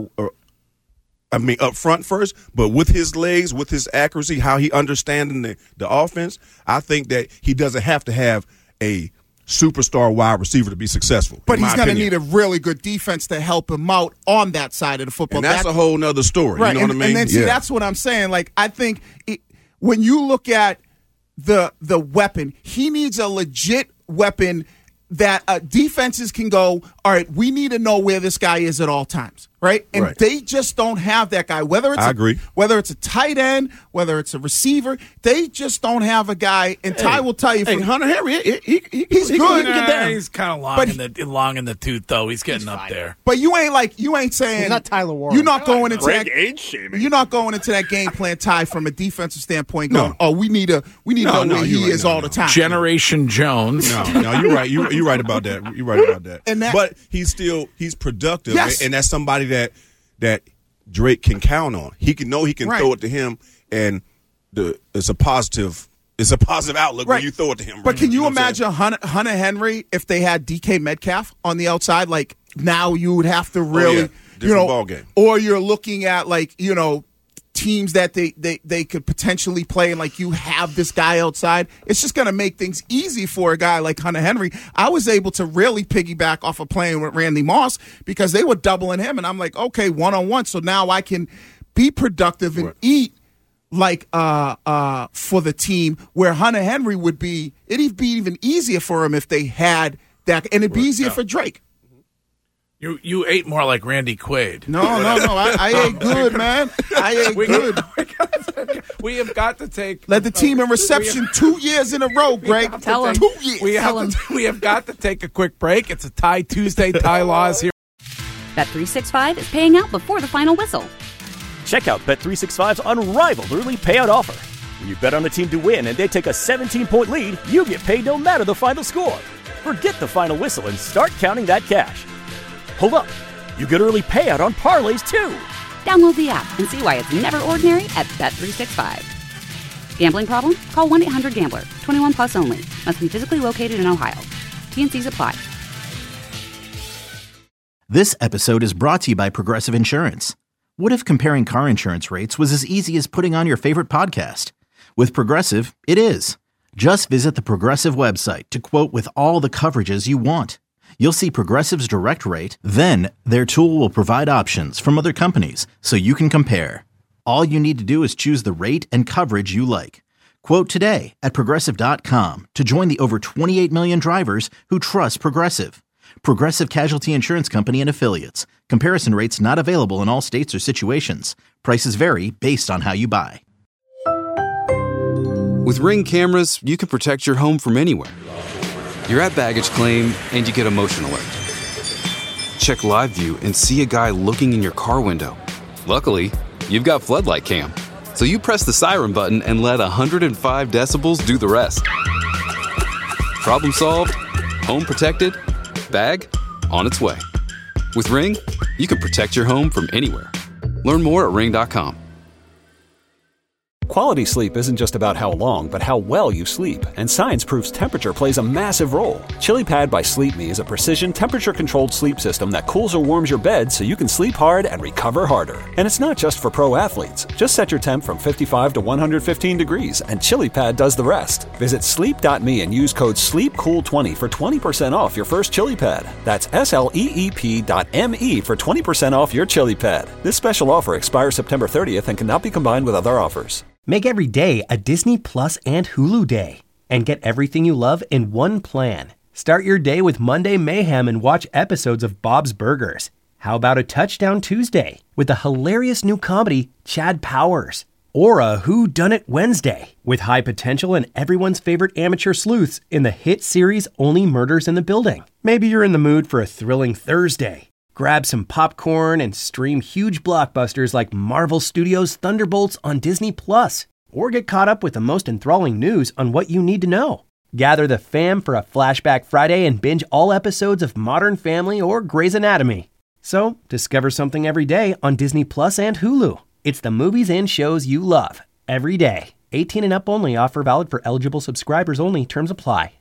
up front first, but with his legs, with his accuracy, how he understanding the offense, I think that he doesn't have to have a superstar wide receiver to be successful. But he's going to need a really good defense to help him out on that side of the football. And that's a whole nother story. Right. You know what I mean? And then, that's what I'm saying. Like, I think when you look at the weapon, he needs a legit weapon that defenses can go, all right, we need to know where this guy is at all times, right? And they just don't have that guy. Whether it's a tight end, whether it's a receiver, they just don't have a guy. And Ty will tell you, Hunter Henry, he's good. He's kind of long in the tooth, though. He's getting up there. But you ain't saying he's not Tyler Warren. You're not going into that age shaming. You're not going into that game plan, Ty, from a defensive standpoint. Going, we need to know where he is all the time. Generation Jones. No, you're right. You're right about that. You're right about that. But he's productive, and that's somebody that Drake can count on. He can throw it to him, and it's a positive outlook when you throw it to him. But can you imagine Hunter Henry if they had DK Metcalf on the outside? Like, now you would have to really Different ball game. Or you're looking at teams that they could potentially play, and you have this guy outside. It's just going to make things easy for a guy like Hunter Henry. I was able to really piggyback off of playing with Randy Moss because they were doubling him, and I'm like, okay, one-on-one, so now I can be productive and eat for the team, where Hunter Henry it'd be even easier for him if they had that, and it'd be easier for Drake. You ate more like Randy Quaid. No. I ate good, man. I ate good. We have got to take. Led the team in reception 2 years in a row, Greg. Tell him. 2 years. We have got to take a quick break. It's a Tie Tuesday. Ty Laws here. Bet365 is paying out before the final whistle. Check out Bet365's unrivaled early payout offer. When you bet on a team to win and they take a 17-point lead, you get paid no matter the final score. Forget the final whistle and start counting that cash. Hold up. You get early payout on parlays, too. Download the app and see why it's never ordinary at Bet365. Gambling problem? Call 1-800-GAMBLER. 21 plus only. Must be physically located in Ohio. T&Cs apply. This episode is brought to you by Progressive Insurance. What if comparing car insurance rates was as easy as putting on your favorite podcast? With Progressive, it is. Just visit the Progressive website to quote with all the coverages you want. You'll see Progressive's direct rate, then their tool will provide options from other companies so you can compare. All you need to do is choose the rate and coverage you like. Quote today at Progressive.com to join the over 28 million drivers who trust Progressive. Progressive Casualty Insurance Company and Affiliates. Comparison rates not available in all states or situations. Prices vary based on how you buy. With Ring cameras, you can protect your home from anywhere. You're at baggage claim and you get a motion alert. Check live view and see a guy looking in your car window. Luckily, you've got floodlight cam. So you press the siren button and let 105 decibels do the rest. Problem solved, home protected, bag on its way. With Ring, you can protect your home from anywhere. Learn more at ring.com. Quality sleep isn't just about how long, but how well you sleep. And science proves temperature plays a massive role. ChiliPad by Sleep Me is a precision temperature-controlled sleep system that cools or warms your bed so you can sleep hard and recover harder. And it's not just for pro athletes. Just set your temp from 55 to 115 degrees, and ChiliPad does the rest. Visit sleep.me and use code SLEEPCOOL20 for 20% off your first ChiliPad. That's SLEEP.me for 20% off your ChiliPad. This special offer expires September 30th and cannot be combined with other offers. Make every day a Disney Plus and Hulu day and get everything you love in one plan. Start your day with Monday Mayhem and watch episodes of Bob's Burgers. How about a Touchdown Tuesday with the hilarious new comedy Chad Powers? Or a Who Done It Wednesday with high potential and everyone's favorite amateur sleuths in the hit series Only Murders in the Building. Maybe you're in the mood for a thrilling Thursday. Grab some popcorn and stream huge blockbusters like Marvel Studios' Thunderbolts on Disney+. Or get caught up with the most enthralling news on what you need to know. Gather the fam for a Flashback Friday and binge all episodes of Modern Family or Grey's Anatomy. So, discover something every day on Disney Plus and Hulu. It's the movies and shows you love every day. 18 and up only. Offer valid for eligible subscribers only. Terms apply.